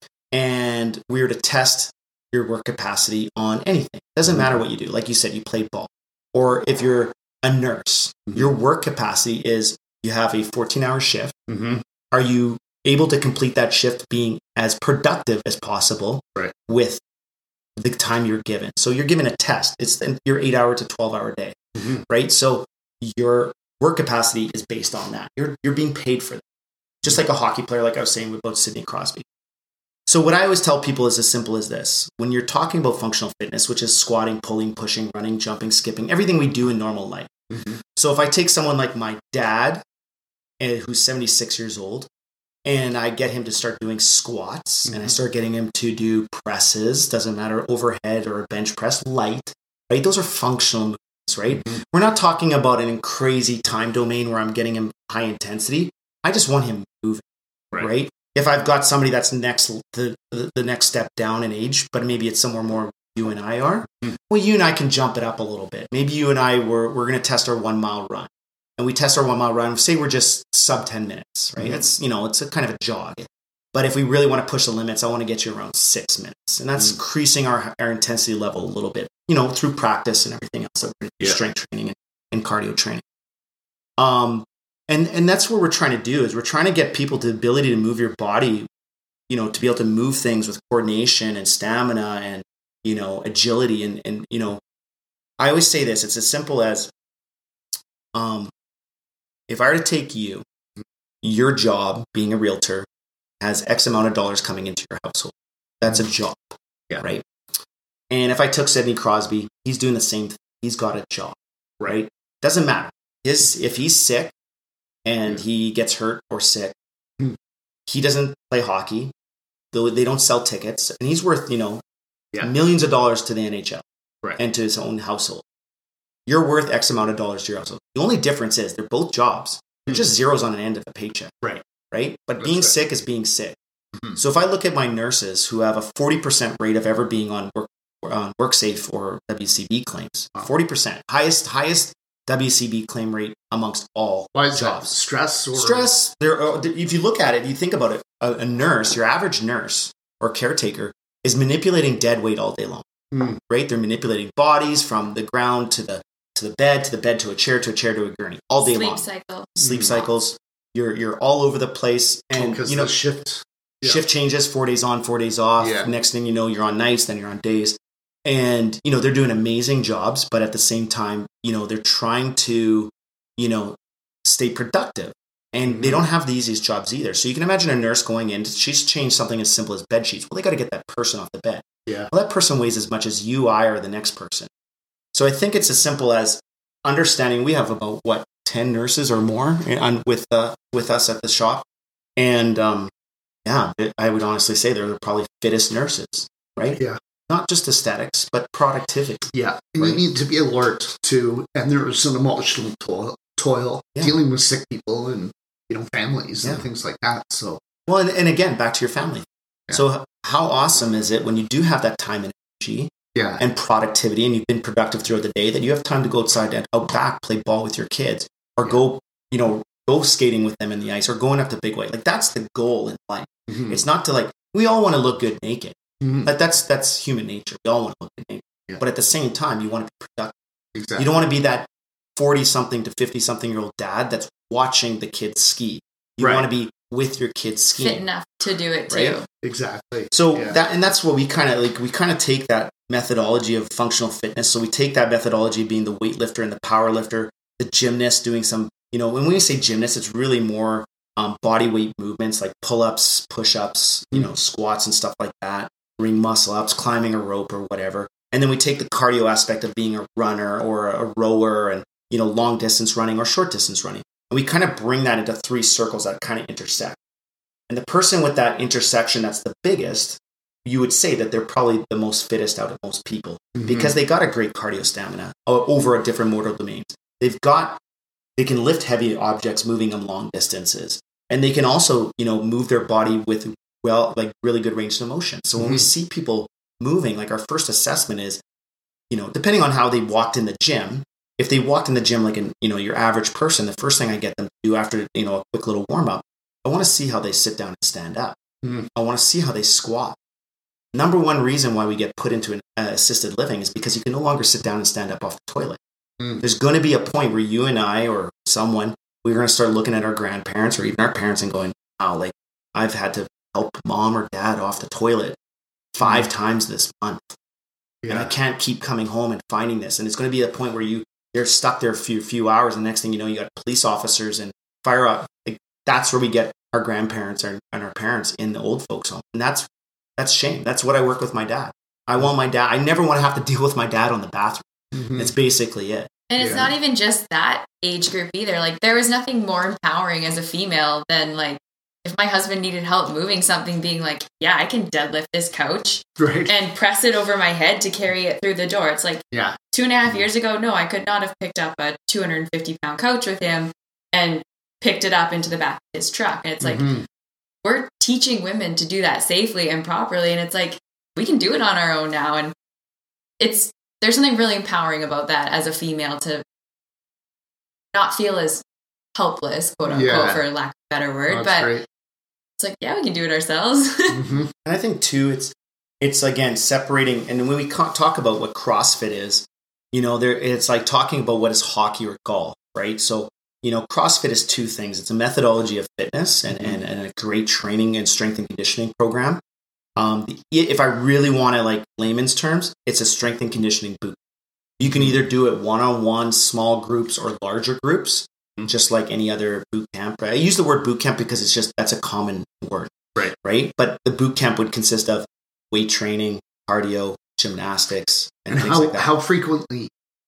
and we were to test your work capacity on anything, doesn't matter what you do. Like you said, you play ball, or if you're a nurse, mm-hmm. your work capacity is you have a fourteen hour shift. Mm-hmm. Are you able to complete that shift being as productive as possible
right.
with the time you're given? So you're given a test. It's your eight hour to twelve hour day, mm-hmm. right? So your work capacity is based on that. You're you're being paid for that. Just like a hockey player, like I was saying about Sidney Crosby. So what I always tell people is as simple as this. When you're talking about functional fitness, which is squatting, pulling, pushing, running, jumping, skipping, everything we do in normal life. Mm-hmm. So if I take someone like my dad, who's seventy-six years old, and I get him to start doing squats, mm-hmm. and I start getting him to do presses, doesn't matter, overhead or a bench press, light, right? Those are functional movements, right? Mm-hmm. We're not talking about an crazy time domain where I'm getting him high intensity. I just want him moving, right? right? If I've got somebody that's next the, the the next step down in age, but maybe it's somewhere more you and I are, mm-hmm. well, you and I can jump it up a little bit. Maybe you and I were we're going to test our one mile run, and we test our one mile run. Say we're just sub ten minutes, right? Mm-hmm. It's you know it's a kind of a jog, but if we really want to push the limits, I want to get you around six minutes, and that's mm-hmm. increasing our our intensity level a little bit, you know, through practice and everything else, that we're yeah. strength training and, and cardio training. Um. And and that's what we're trying to do, is we're trying to get people the ability to move your body, you know, to be able to move things with coordination and stamina and, you know, agility. And, and you know, I always say this, it's as simple as, um, if I were to take you, your job being a realtor has X amount of dollars coming into your household. That's a job,
yeah.
right? And if I took Sidney Crosby, he's doing the same thing. He's got a job, right? Doesn't matter. His, if he's sick, and he gets hurt or sick, he doesn't play hockey, though they don't sell tickets, and he's worth, you know, yeah. millions of dollars to the N H L
right.
and to his own household. You're worth X amount of dollars to your household. The only difference is they're both jobs. They're just zeros on an end of a paycheck.
Right.
Right? But
That's
being
right.
sick is being sick.
Mm-hmm.
So if I look at my nurses who have a forty percent rate of ever being on work, on WorkSafe or W C B claims, wow. forty percent, highest, highest W C B claim rate amongst all
Why is
jobs.
That? Stress or
stress? There, if you look at it, you think about it. A, a nurse, your average nurse or caretaker, is manipulating dead weight all day long. Mm. Right? They're manipulating bodies from the ground to the to the bed, to the bed to a chair, to a chair to a gurney, all day
Sleep
long.
Sleep cycle.
Sleep
mm.
cycles. You're you're all over the place, and
oh,
you know
shift
yeah. shift changes. Four days on, four days off.
Yeah.
Next thing you know, you're on nights, then you're on days. And, you know, they're doing amazing jobs, but at the same time, you know, they're trying to, you know, stay productive. And mm-hmm. they don't have the easiest jobs either. So you can imagine a nurse going in, she's changed something as simple as bed sheets. Well, they got to get that person off the bed.
Yeah.
Well, that person weighs as much as you, I, or the next person. So I think it's as simple as understanding we have about, what, ten nurses or more on, with, uh, with us at the shop. And, um, yeah, I would honestly say they're probably fittest nurses, right?
Yeah.
Not just aesthetics, but productivity.
Yeah. And right? you need to be alert to, and there's an emotional toil, toil
yeah.
dealing with sick people and, you know, families
yeah.
and things like that. So,
well, and, and again, back to your family. Yeah. So how awesome is it when you do have that time and energy
yeah.
and productivity, and you've been productive throughout the day, that you have time to go outside and out back, play ball with your kids, or yeah. go, you know, go skating with them in the ice, or going up the big way. Like, that's the goal in life. Mm-hmm. It's not to, like, we all want to look good naked. Mm-hmm. Like that's that's human nature. We all want to look good naked. Yeah. But at the same time, you want to be productive.
Exactly.
You don't want to be that forty-something to fifty-something-year-old dad that's watching the kids ski. You
right.
want to be with your kids skiing.
Fit enough to do it too.
Right?
Exactly.
So
yeah.
that and that's what we kind of like. We kind of take that methodology of functional fitness. So we take that methodology being the weightlifter and the power lifter, the gymnast doing some you know, when we say gymnast, it's really more um, body weight movements like pull-ups, push-ups, you mm. know, squats and stuff like that, ring muscle-ups, climbing a rope or whatever. And then we take the cardio aspect of being a runner or a rower and, you know, long distance running or short distance running. And we kind of bring that into three circles that kind of intersect. And the person with that intersection that's the biggest, you would say that they're probably the most fittest out of most people mm-hmm. because they got a great cardio stamina over a different motor domains. They've got, they can lift heavy objects, moving them long distances. And they can also, you know, move their body with, well, like really good range of motion. So mm-hmm. when we see people moving, like our first assessment is, you know, depending on how they walked in the gym, if they walked in the gym like an, you know, your average person, the first thing I get them to do after, you know, a quick little warm up, I want to see how they sit down and stand up. Mm. I want to see how they squat. Number one reason why we get put into an uh, assisted living is because you can no longer sit down and stand up off the toilet. Mm. There's going to be a point where you and I or someone, we're going to start looking at our grandparents or even our parents and going, wow, like I've had to help mom or dad off the toilet five mm. times this month. Yeah. And I can't keep coming home and finding this. And it's going to be a point where you, you're stuck there a few, few hours. And next thing you know, you got police officers and fire up. Like, that's where we get our grandparents and our parents in the old folks home. And that's, that's shame. That's what I work with my dad. I want my dad. I never want to have to deal with my dad on the bathroom. Mm-hmm. That's basically it.
And it's yeah. not even just that age group either. Like there was nothing more empowering as a female than like, if my husband needed help moving something, being like, yeah, I can deadlift this couch right. and press it over my head to carry it through the door. It's like yeah. two and a half years ago, no, I could not have picked up a two hundred fifty pound couch with him and picked it up into the back of his truck. And it's like, mm-hmm. we're teaching women to do that safely and properly. And it's like, we can do it on our own now. And it's, there's something really empowering about that as a female to not feel as helpless, quote unquote, yeah. for lack of a better word. Oh, but great. It's like, yeah, we can do it ourselves.
mm-hmm. And I think too, it's, it's again, separating. And when we talk about what CrossFit is, you know, there, it's like talking about what is hockey or golf, right? So, you know, CrossFit is two things. It's a methodology of fitness and, mm-hmm. and, and a great training and strength and conditioning program. Um, if I really want to like layman's terms, it's a strength and conditioning boot. You can either do it one-on-one, small groups or larger groups, mm-hmm. just like any other boot camp. Right? I use the word boot camp because it's just, that's a common word. Right. Right. But the boot camp would consist of weight training, cardio, gymnastics, and, and things
how,
like that.
How frequently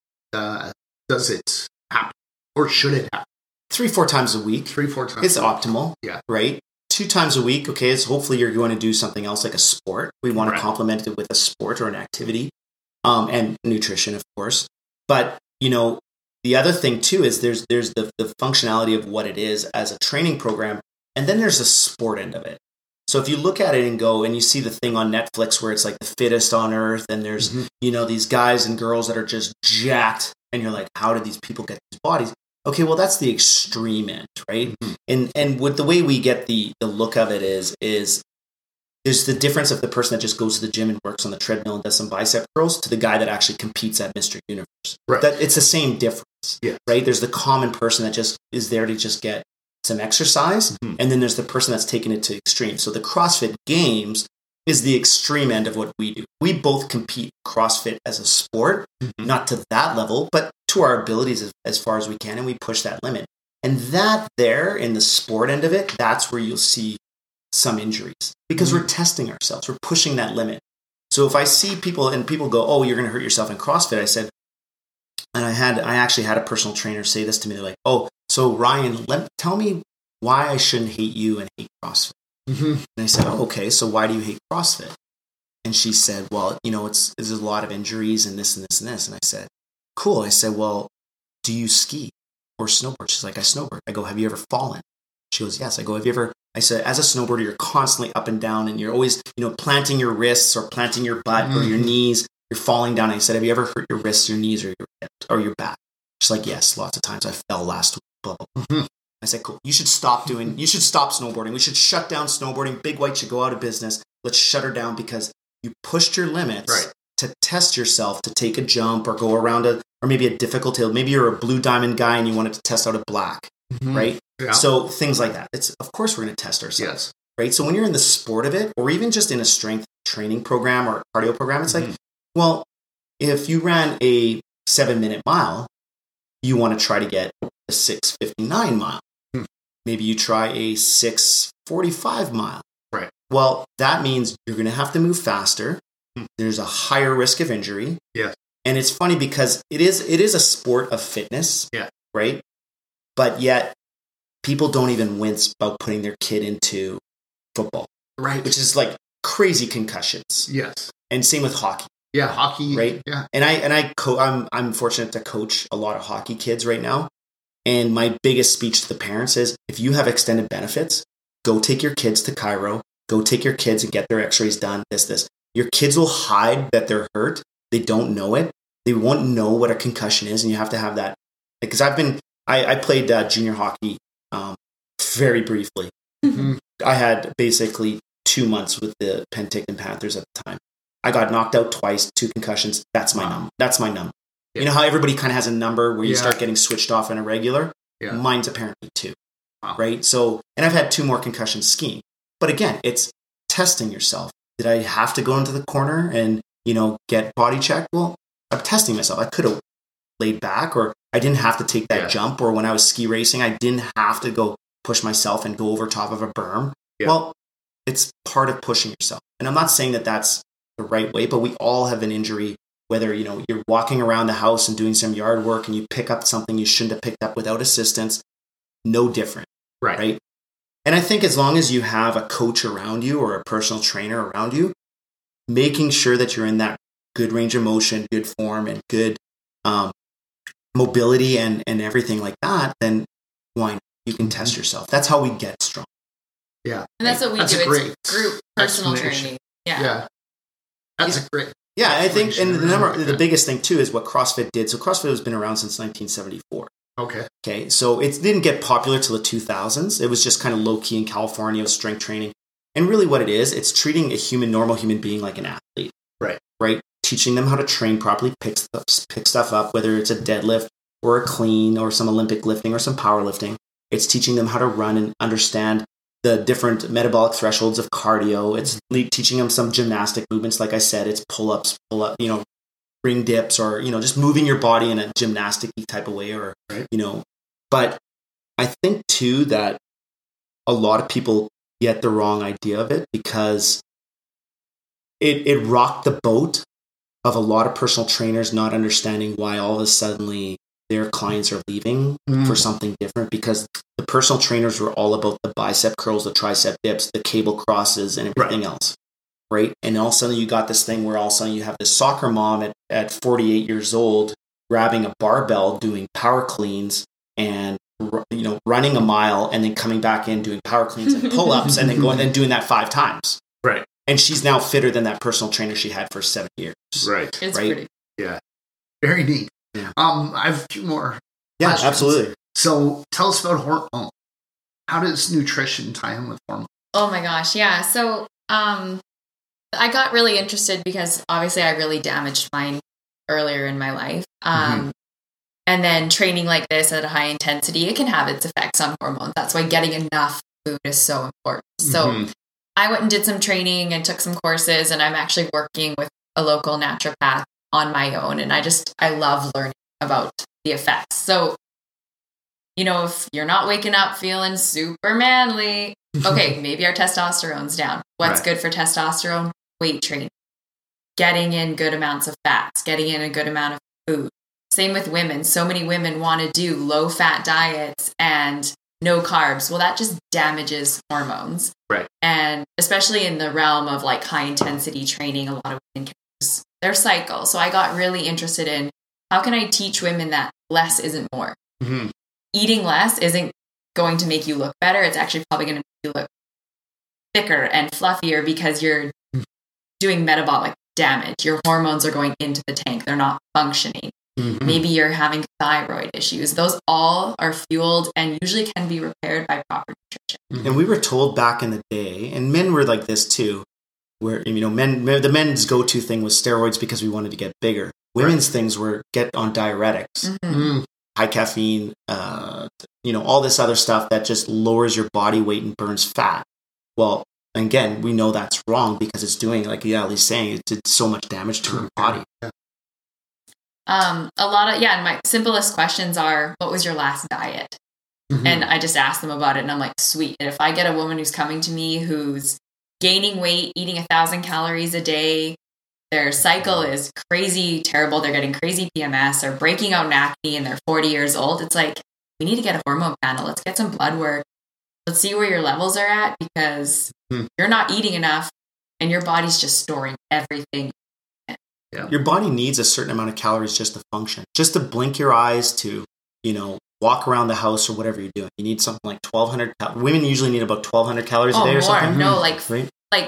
uh, does it happen? Or should it happen?
Three, four times a week.
Three, four times.
It's optimal. Yeah. Right. Two times a week. Okay. It's hopefully you're going to do something else like a sport. We want right. to complement it with a sport or an activity, um, and nutrition, of course. But, you know, the other thing too is there's, there's the, the functionality of what it is as a training program. And then there's the sport end of it. So if you look at it and go and you see the thing on Netflix where it's like the fittest on earth and there's, mm-hmm. you know, these guys and girls that are just jacked and you're like, how did these people get these bodies? Okay, well, that's the extreme end, right? Mm-hmm. And and with the way we get the the look of it is is there's the difference of the person that just goes to the gym and works on the treadmill and does some bicep curls to the guy that actually competes at Mister Universe. Right. That it's the same difference, yeah. right? There's the common person that just is there to just get some exercise, mm-hmm. and then there's the person that's taking it to extreme. So the CrossFit Games is the extreme end of what we do. We both compete CrossFit as a sport, mm-hmm. not to that level, but to our abilities as, as far as we can, and we push that limit. And that there in the sport end of it, that's where you'll see some injuries because mm-hmm. we're testing ourselves. We're pushing that limit. So if I see people and people go, oh, you're going to hurt yourself in CrossFit, I said, and I had, I actually had a personal trainer say this to me. They're like, oh, so Ryan, let tell me why I shouldn't hate you and hate CrossFit. Mm-hmm. And I said, oh, okay, so why do you hate CrossFit? And she said, well, you know, it's there's a lot of injuries and this and this and this. And I said, cool. I said, well, do you ski or snowboard? She's like, I snowboard. I go, have you ever fallen? She goes, yes. I go, have you ever, I said, as a snowboarder, you're constantly up and down and you're always, you know, planting your wrists or planting your butt mm-hmm. or your knees. You're falling down. And I said, have you ever hurt your wrists, your knees, or your hip, or your back? She's like, yes, lots of times. I fell last week. Blah, blah, blah. Mm-hmm. I said, cool. You should stop doing, you should stop snowboarding. We should shut down snowboarding. Big White should go out of business. Let's shut her down because you pushed your limits right. to test yourself, to take a jump or go around a, or maybe a difficult hill. Maybe you're a blue diamond guy and you wanted to test out a black, mm-hmm. right? Yeah. So things like that. It's, of course we're going to test ourselves, yes. right? So when you're in the sport of it, or even just in a strength training program or cardio program, it's mm-hmm. like, well, if you ran a seven minute mile, you want to try to get the a six fifty-nine mile.
Hmm.
Maybe you try a six forty-five mile.
Right.
Well, that means you're going to have to move faster. Hmm. There's a higher risk of injury.
Yeah.
And it's funny because it is it is a sport of fitness.
Yeah.
Right. But yet people don't even wince about putting their kid into football.
Right.
Which is like crazy concussions.
Yes.
And same with hockey.
Yeah, hockey.
Right.
Yeah.
And I and I co- I'm I'm fortunate to coach a lot of hockey kids right now. And my biggest speech to the parents is, if you have extended benefits, go take your kids to chiro, go take your kids and get their x-rays done, this, this. Your kids will hide that they're hurt. They don't know it. They won't know what a concussion is. And you have to have that. Because I've been, I, I played uh, junior hockey um, very briefly.
Mm-hmm.
I had basically two months with the Penticton Panthers at the time. I got knocked out twice, two concussions. That's my wow. number. That's my number. Yeah. You know how everybody kind of has a number where you yeah. start getting switched off on a regular? Yeah. Mine's apparently two. Wow. Right? So, and I've had two more concussions skiing. But again, it's testing yourself. Did I have to go into the corner and, you know, get body checked? Well, I'm testing myself. I could have laid back, or I didn't have to take that yeah. jump. Or when I was ski racing, I didn't have to go push myself and go over top of a berm. Yeah. Well, it's part of pushing yourself. And I'm not saying that that's the right way, but we all have an injury, whether, you know, you're walking around the house and doing some yard work and you pick up something you shouldn't have picked up without assistance, no different.
Right.
Right. And I think as long as you have a coach around you or a personal trainer around you, making sure that you're in that good range of motion, good form, and good um, mobility and, and everything like that, then why not? You can test yourself. That's how we get strong.
Yeah.
And that's what we
that's
do. It's group personal training. Yeah.
Yeah. That's
yeah.
a great.
Yeah. I think, and the number, the biggest thing too is what CrossFit did. So CrossFit has been around since nineteen seventy-four.
Okay.
Okay. So it didn't get popular till the two thousands. It was just kind of low key in California with strength training. And really what it is, it's treating a human, normal human being like an athlete.
Right.
Right. Teaching them how to train properly, pick stuff, pick stuff up, whether it's a deadlift or a clean or some Olympic lifting or some powerlifting. It's teaching them how to run and understand the different metabolic thresholds of cardio. It's teaching them some gymnastic movements. Like I said, it's pull-ups, pull-up, you know, ring dips, or, you know, just moving your body in a gymnastic type of way, or, right. you know, but I think too that a lot of people get the wrong idea of it, because it, it rocked the boat of a lot of personal trainers not understanding why all of a sudden their clients are leaving mm. for something different, because the personal trainers were all about the bicep curls, the tricep dips, the cable crosses, and everything right. else. Right. And all of a sudden you got this thing where all of a sudden you have this soccer mom at, at forty-eight years old grabbing a barbell, doing power cleans and, you know, running a mile and then coming back in doing power cleans and pull-ups and then going and doing that five times.
Right.
And she's now fitter than that personal trainer she had for seven years.
Right.
It's
right?
pretty.
Yeah. Very neat. Yeah. Um, I have two more.
Yeah,
questions.
absolutely.
So tell us about hormones. How does nutrition tie in with hormones?
Oh my gosh. Yeah. So, um, I got really interested because obviously I really damaged mine earlier in my life. Um, mm-hmm. And then training like this at a high intensity, it can have its effects on hormones. That's why getting enough food is so important. So mm-hmm. I went and did some training and took some courses, and I'm actually working with a local naturopath on my own. And I just, I love learning about the effects. So, you know, if you're not waking up feeling super manly, okay, maybe our testosterone's down. What's right. good for testosterone? Weight training, getting in good amounts of fats, getting in a good amount of food. Same with women. So many women want to do low fat diets and no carbs. Well, that just damages hormones.
Right.
And especially in the realm of like high intensity training, a lot of women can lose their cycle. So I got really interested in how can I teach women that less isn't more. Mm-hmm. Eating less isn't going to make you look better. It's actually probably going to make you look thicker and fluffier because you're doing metabolic damage. Your hormones are going into the tank. They're not functioning. Mm-hmm. Maybe you're having thyroid issues. Those all are fueled and usually can be repaired by proper nutrition.
And we were told back in the day, and men were like this too, where, you know, men, the men's go-to thing was steroids because we wanted to get bigger. Women's right. things were get on diuretics, mm-hmm. high caffeine, uh, you know, all this other stuff that just lowers your body weight and burns fat. Well, again, we know that's wrong because it's doing, like Yali's saying, it did so much damage to her body.
Yeah.
Um, a lot of, yeah, and my simplest questions are, what was your last diet? Mm-hmm. And I just ask them about it and I'm like, sweet. And if I get a woman who's coming to me who's gaining weight, eating a thousand calories a day, their cycle is crazy terrible, they're getting crazy P M S or breaking out in acne and they're forty years old, it's like, we need to get a hormone panel. Let's get some blood work. Let's see where your levels are at, because mm. you're not eating enough and your body's just storing everything.
Yeah. Your body needs a certain amount of calories just to function, just to blink your eyes, to, you know, walk around the house or whatever you're doing. You need something like twelve hundred. Cal- Women usually need about twelve hundred calories
oh,
a day or
more.
something.
No, like,
right?
like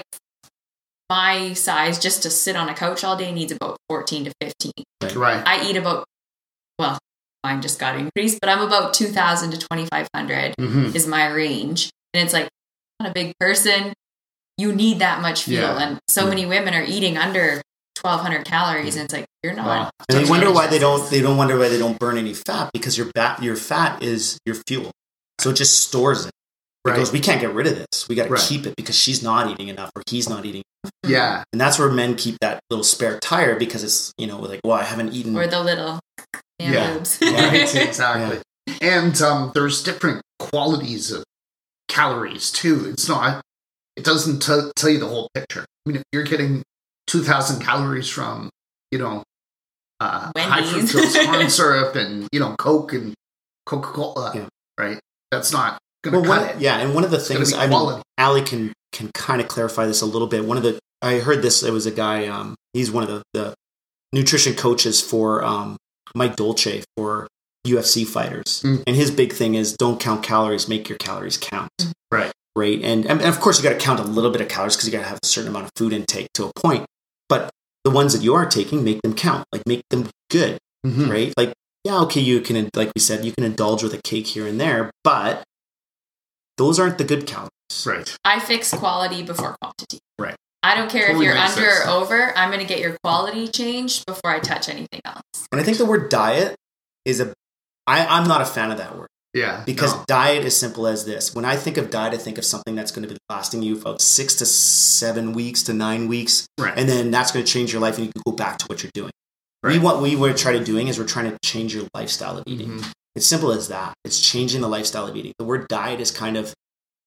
my size just to sit on a couch all day needs about fourteen to fifteen.
Right. right.
I eat about, well, mine just got increased, but I'm about two thousand to twenty-five hundred mm-hmm. is my range. And it's like, I'm not a big person. You need that much fuel. Yeah. And so yeah. many women are eating under twelve hundred calories, and it's like, you're not. Wow.
And they wonder why they don't. They don't wonder why they don't burn any fat, because your bat, your fat is your fuel, so it just stores it. It right. goes, we can't get rid of this. We got to right. keep it because she's not eating enough or he's not eating enough.
Yeah,
and that's where men keep that little spare tire, because it's, you know, like, well, I haven't eaten,
or the little
yeah,
boobs.
Right, exactly. Yeah. And um, there's different qualities of calories too. It's not. It doesn't t- tell you the whole picture. I mean, if you're getting two thousand calories from, you know, uh, high fructose corn syrup and, you know, Coke and Coca-Cola, yeah. right? That's not going to
well,
cut
one,
it.
Yeah, and one of the things, I mean, Allie can can kind of clarify this a little bit. One of the, I heard this, it was a guy, um, he's one of the, the nutrition coaches for um, Mike Dolce for U F C fighters. Mm. And his big thing is, don't count calories, make your calories count. Mm.
Right.
Right. And, and of course, you got to count a little bit of calories because you got to have a certain amount of food intake to a point. But the ones that you are taking, make them count. Like, make them good. Mm-hmm. Right. Like, yeah, okay, you can, like we said, you can indulge with a cake here and there, but those aren't the good calories.
Right.
I fix quality before quantity.
Right.
I don't care totally if you're under sense.
or
over. I'm going to get your quality changed before I touch anything else.
And I think the word diet is a, I, I'm not a fan of that word.
Yeah.
Because
no.
diet is simple as this. When I think of diet, I think of something that's going to be lasting you about six to seven weeks to nine weeks.
Right.
And then that's going to change your life and you can go back to what you're doing.
Right.
We, what we were trying to doing is we're trying to change your lifestyle of eating. Mm-hmm. It's simple as that. It's changing the lifestyle of eating. The word diet is kind of,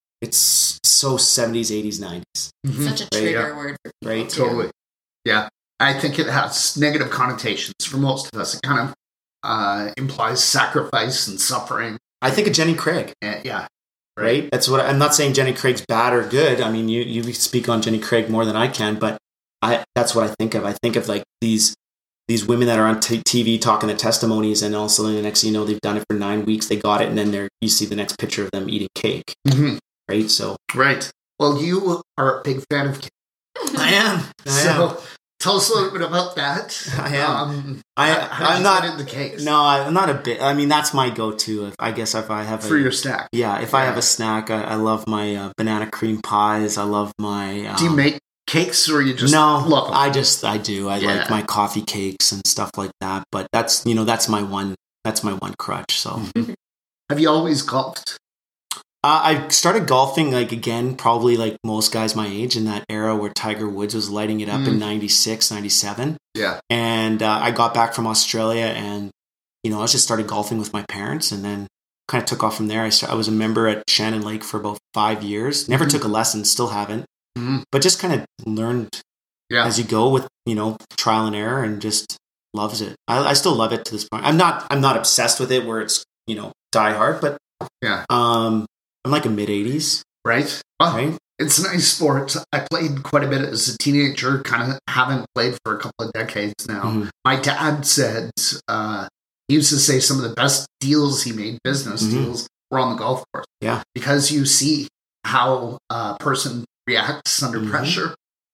it's so seventies, eighties, nineties.
Mm-hmm. Such a trigger right? word. For
right.
Totally. Yeah. I think it has negative connotations for most of us. It kind of uh, implies sacrifice and suffering.
I think of Jenny Craig.
Uh, yeah.
Right. right. That's what I'm not saying Jenny Craig's bad or good. I mean, you, you speak on Jenny Craig more than I can, but I, that's what I think of. I think of like these, these women that are on t- TV talking the testimonies, and also the next, you know, they've done it for nine weeks, they got it. And then they're, you see the next picture of them eating cake.
Mm-hmm.
Right. So,
right. Well, you are a big fan of cake.
I am. I
so,
am.
Tell us a little bit about that.
I am.
Um,
I,
how
I'm not
in the cakes.
No, I'm not a bit. I mean, that's my go-to. If, I guess if I have a,
for your snack.
Yeah, if yeah. I have a snack, I, I love my uh, banana cream pies. I love my. Um,
do you make cakes, or you just
no?
Love them?
I just I do. I
yeah.
like my coffee cakes and stuff like that. But that's you know that's my one that's my one crutch. So.
Mm-hmm. Have you always golfed?
Uh, I started golfing, like, again, probably like most guys my age, in that era where Tiger Woods was lighting it up mm. in ninety-six, ninety-seven.
Yeah.
And uh, I got back from Australia and, you know, I just started golfing with my parents and then kind of took off from there. I, started, I was a member at Shannon Lake for about five years. Never mm. took a lesson, still haven't. Mm. But just kind of learned yeah. as you go with, you know, trial and error, and just loves it. I, I still love it to this point. I'm not I'm not obsessed with it where it's, you know, die hard, but
yeah.
Um, I'm like a mid eighties.
Right. Well,
right.
It's a nice sport. I played quite a bit as a teenager, kind of haven't played for a couple of decades now. Mm-hmm. My dad said, uh, he used to say some of the best deals he made, business mm-hmm. deals, were on the golf course.
Yeah.
Because you see how a person reacts under mm-hmm. pressure,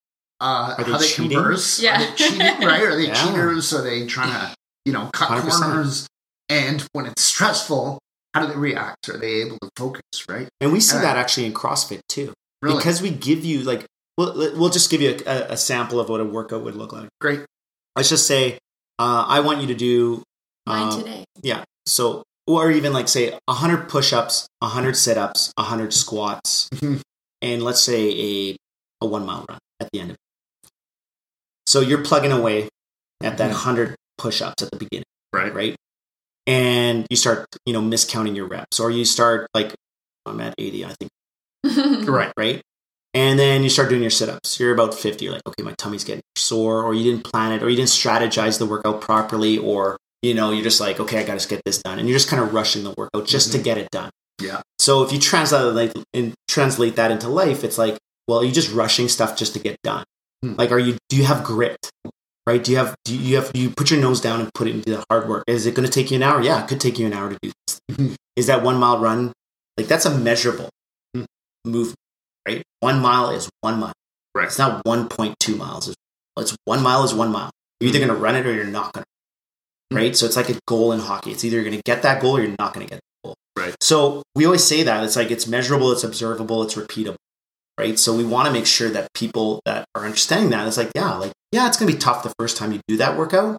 uh,
they
how they
cheating?
converse.
Yeah.
Are they cheating, right? Are they
yeah.
cheaters? Are they trying to, you know, cut one hundred percent corners? And when it's stressful, how do they react? Are they able to focus, right?
And we see
uh,
that actually in CrossFit too.
Really?
Because we give you, like, we'll, we'll just give you a, a sample of what a workout would look like.
Great.
Let's just say, uh, I want you to do...
Mine
uh,
today.
Yeah. So, or even like say one hundred push-ups, one hundred sit-ups, one hundred squats,
mm-hmm.
and let's say a, a one-mile run at the end of it. So you're plugging away at that one hundred push-ups at the beginning.
Right.
Right. And you start, you know, miscounting your reps, or you start like, I'm at eighty, I think. Right. Right. And then you start doing your sit-ups. You're about fifty. You're like, okay, my tummy's getting sore, or you didn't plan it, or you didn't strategize the workout properly, or, you know, you're just like, okay, I got to get this done. And you're just kind of rushing the workout just mm-hmm. to get it done.
Yeah.
So if you translate like, in, translate that into life, it's like, well, you're just rushing stuff just to get done. Mm. Like, are you, do you have grit? Right? Do you have, do you have, do you put your nose down and put it into the hard work? Is it going to take you an hour? Yeah, it could take you an hour to do this. Mm-hmm. Is that one mile run? Like, that's a measurable mm. movement. Right? One mile is one mile.
Right.
It's not one point two miles. It's one mile is one mile. You're either going to run it or you're not going to. Right? Mm-hmm. So it's like a goal in hockey. It's either you're going to get that goal or you're not going to get the goal.
Right.
So we always say that. It's like it's measurable, it's observable, it's repeatable. Right? So we want to make sure that people that are understanding that, it's like, yeah, like, yeah, it's going to be tough the first time you do that workout.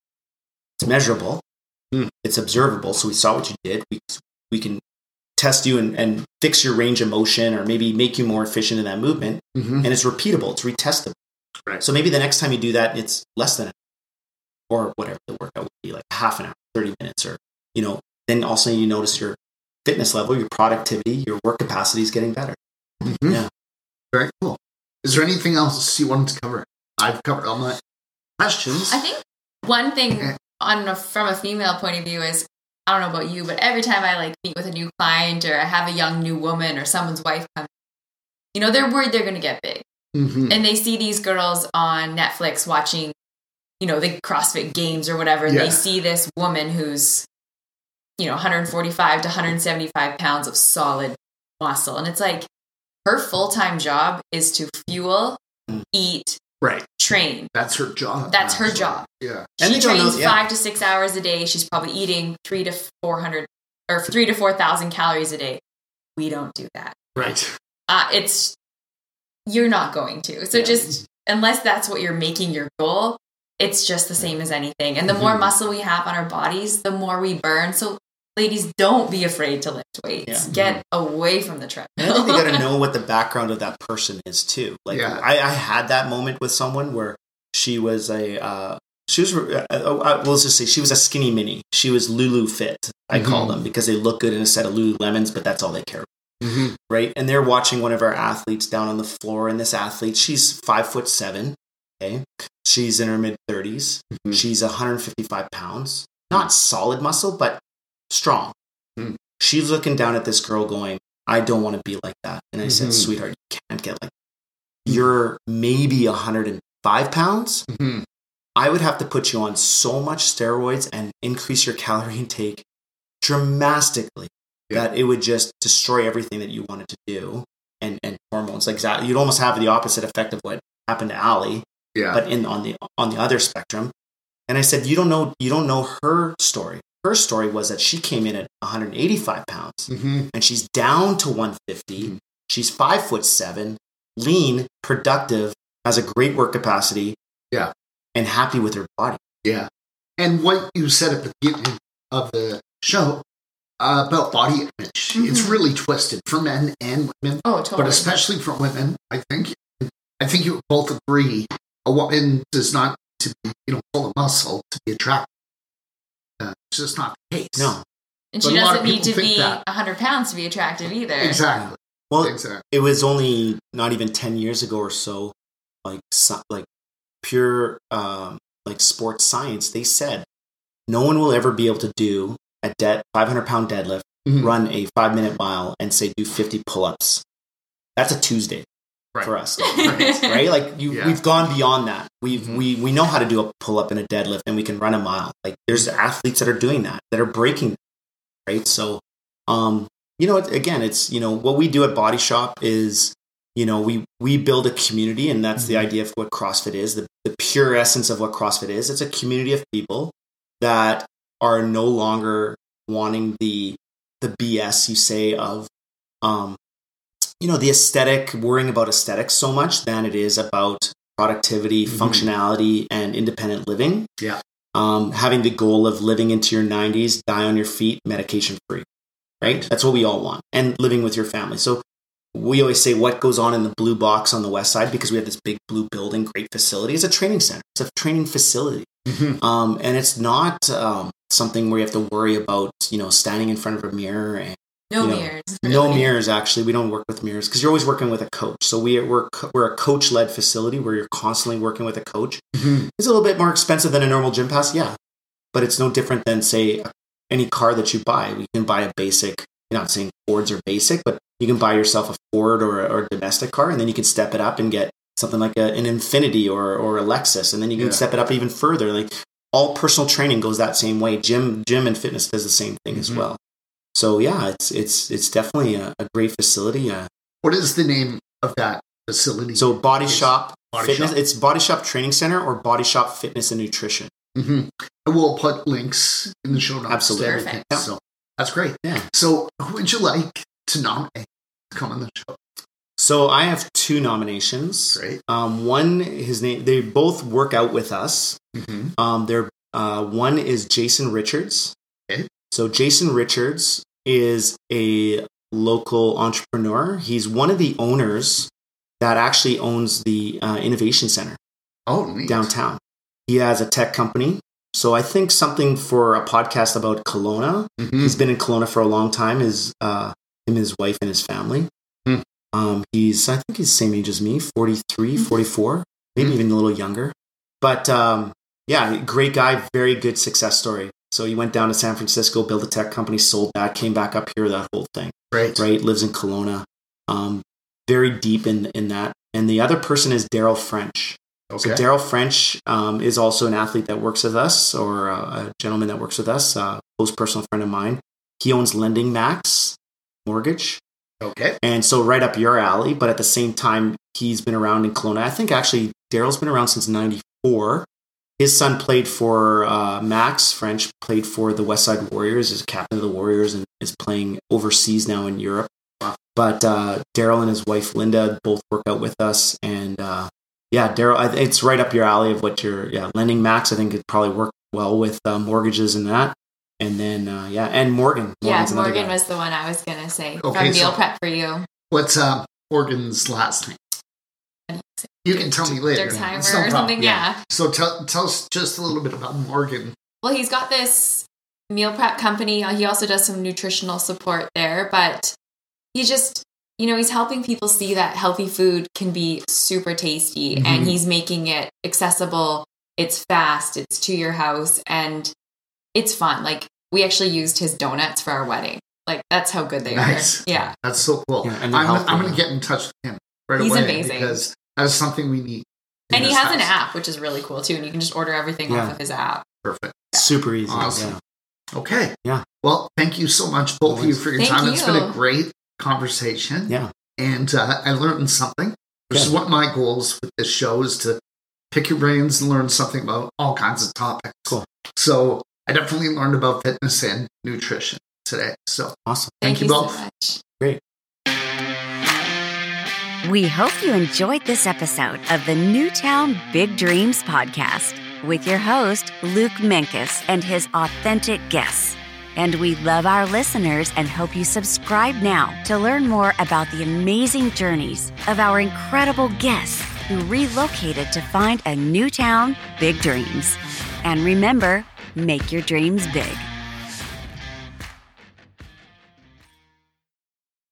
It's measurable. Mm. It's observable. So we saw what you did. We, we can test you and, and fix your range of motion, or maybe make you more efficient in that movement. Mm-hmm. And it's repeatable. It's retestable.
Right.
So maybe the next time you do that, it's less than an hour, or whatever the workout would be, like half an hour, thirty minutes, or, you know, then also you notice your fitness level, your productivity, your work capacity is getting better.
Mm-hmm.
Yeah.
Very cool. Is there anything else you wanted to cover? I've covered all my questions.
I think one thing on a, from a female point of view is, I don't know about you, but every time I like meet with a new client, or I have a young new woman, or someone's wife come, you know, they're worried they're going to get big. Mm-hmm. And they see these girls on Netflix watching, you know, the CrossFit Games or whatever. And yeah. they see this woman who's, you know, one forty-five to one seventy-five pounds of solid muscle. And it's like, her full-time job is to fuel, eat,
right,
train.
That's her job.
That's her job.
Yeah.
She
and
trains
know, yeah.
five to six hours a day. She's probably eating three to four hundred or three to four thousand calories a day. We don't do that.
Right.
Uh, it's you're not going to. So yeah. just unless that's what you're making your goal, it's just the same as anything. And the mm-hmm. more muscle we have on our bodies, the more we burn. So ladies, don't be afraid to lift weights. Yeah. Get mm-hmm. away from the treadmill.
And I think you got to know what the background of that person is too. Like yeah. I, I had that moment with someone where she was a, uh, she was, uh, uh, let's just say she was a skinny mini. She was Lulu fit. I mm-hmm. call them because they look good in a set of Lululemons, but that's all they care about. Mm-hmm. Right. And they're watching one of our athletes down on the floor. And this athlete, she's five foot seven. Okay. She's in her mid thirties. Mm-hmm. She's one hundred fifty-five pounds, not solid muscle, but strong. Mm. She's looking down at this girl going, I don't want to be like that. And I mm-hmm. said, sweetheart, you can't get like that. You're maybe one hundred five pounds. Mm-hmm. I would have to put you on so much steroids and increase your calorie intake dramatically yeah. that it would just destroy everything that you wanted to do. And, and hormones, like exactly, you'd almost have the opposite effect of what happened to Allie, yeah. but in on the on the other spectrum. And I said, you don't know, you don't know her story. Her story was that she came in at one hundred eighty-five pounds mm-hmm. and she's down to one fifty. Mm-hmm. She's five foot seven, lean, productive, has a great work capacity.
Yeah.
And happy with her body.
Yeah. And what you said at the beginning of the show uh, about body image, mm-hmm. it's really twisted for men and women.
Oh, totally.
But especially for women, I think. I think you both agree a woman does not need to be, you know, full of muscle to be attractive. Uh, it's just not the case.
No.
And she doesn't need to be that. one hundred pounds to be attractive either.
Exactly.
Well,
exactly.
It was only not even ten years ago or so, like like pure um, like sports science, they said no one will ever be able to do a dead five hundred pound deadlift, mm-hmm. run a five minute mile, and say do fifty pull-ups. That's a Tuesday. Right. For us, right? right? Like you, yeah. we've gone beyond that. We've mm-hmm. we we know how to do a pull up and a deadlift, and we can run a mile. Like there's athletes that are doing that, that are breaking, right? So, um, you know, again, it's you know what we do at Body Shop is, you know, we we build a community, and that's mm-hmm. the idea of what CrossFit is. The the pure essence of what CrossFit is. It's a community of people that are no longer wanting the the B S you say of, um. you know, the aesthetic, worrying about aesthetics so much than it is about productivity, mm-hmm. functionality, and independent living.
Yeah.
Um, having the goal of living into your nineties, die on your feet, medication free, right? That's what we all want. And living with your family. So we always say what goes on in the blue box on the west side, because we have this big blue building, great facility. It's a training center. It's a training facility. Mm-hmm. Um, and it's not um, something where you have to worry about, you know, standing in front of a mirror and
no
you know,
mirrors.
No
really.
mirrors, actually. We don't work with mirrors because you're always working with a coach. So we, we're, we're a coach-led facility where you're constantly working with a coach.
Mm-hmm.
It's a little bit more expensive than a normal gym pass, yeah. But it's no different than, say, any car that you buy. We can buy a basic, you're not saying Fords are basic, but you can buy yourself a Ford or, or a domestic car, and then you can step it up and get something like a, an Infiniti or, or a Lexus, and then you can
yeah.
step it up even further. Like all personal training goes that same way. Gym, gym and fitness does the same thing mm-hmm. as well. So yeah, it's it's it's definitely a, a great facility. Uh,
what is the name of that facility?
So Body Shop
Body
Fitness.
Shop.
It's Body Shop Training Center or Body Shop Fitness and Nutrition.
Mm-hmm. And we'll put links in the show notes.
Absolutely.
To everything.
Yeah.
So that's great.
Yeah.
So who would you like to nominate to come on the show?
So I have two nominations.
Great.
Um, one, his name. They both work out with us.
Mm-hmm.
Um, they're uh, one is Jason Richards.
Okay.
So Jason Richards is a local entrepreneur. He's one of the owners that actually owns the uh, Innovation Center
oh, neat.
downtown. He has a tech company. So I think something for a podcast about Kelowna.
Mm-hmm.
He's been in Kelowna for a long time. Is uh, him and his wife and his family.
Mm.
Um, he's I think he's the same age as me, forty-three, forty-four, maybe mm. even a little younger. But um, yeah, great guy, very good success story. So he went down to San Francisco, built a tech company, sold that, came back up here, that whole thing.
Right.
Right. Lives in Kelowna. Um, very deep in, in that. And the other person is Daryl French.
Okay.
So Daryl French um, is also an athlete that works with us, or uh, a gentleman that works with us, a close personal friend of mine. He owns Lending Max Mortgage.
Okay.
And so right up your alley, but at the same time, he's been around in Kelowna. I think actually Daryl's been around since ninety-four. His son played for uh, Max French, played for the West Side Warriors, is captain of the Warriors, and is playing overseas now in Europe. But uh, Daryl and his wife Linda both work out with us, and uh, yeah, Daryl, it's right up your alley of what you're. Yeah, Lending Max, I think it probably work well with uh, mortgages and that. And then uh, yeah, and Morgan.
Morgan's yeah, Morgan was the one I was gonna say
okay,
from Meal
so
Prep for You.
What's uh, Morgan's last name? You can tell me later.
Dirksheimer or something, yeah. yeah.
So tell tell us just a little bit about Morgan.
Well, he's got this meal prep company. He also does some nutritional support there, but he just, you know, he's helping people see that healthy food can be super tasty, mm-hmm. and he's making it accessible. It's fast. It's to your house, and it's fun. Like, we actually used his donuts for our wedding. Like, that's how good they
nice.
are. Yeah.
That's so cool. Yeah, I'm, I'm going to get in touch with him right
he's
away.
He's amazing.
Because that's something we need.
And he has house. an app, which is really cool too. And you can just order everything yeah. off of his app.
Perfect.
Yeah.
Super easy.
Awesome.
Yeah.
Okay.
Yeah.
Well, thank you so much, both of you, for your
thank
time.
You.
It's been a great conversation.
Yeah.
And uh, I learned something, which yeah. is what my goals with this show is to pick your brains and learn something about all kinds of topics.
Cool.
So I definitely learned about fitness and nutrition today. So
awesome.
Thank,
thank
you
you both.
So much.
Great.
We hope you enjoyed this episode of the Newtown Big Dreams podcast with your host, Luke Menkes, and his authentic guests. And we love our listeners and hope you subscribe now to learn more about the amazing journeys of our incredible guests who relocated to find a Newtown Big Dreams. And remember, make your dreams big.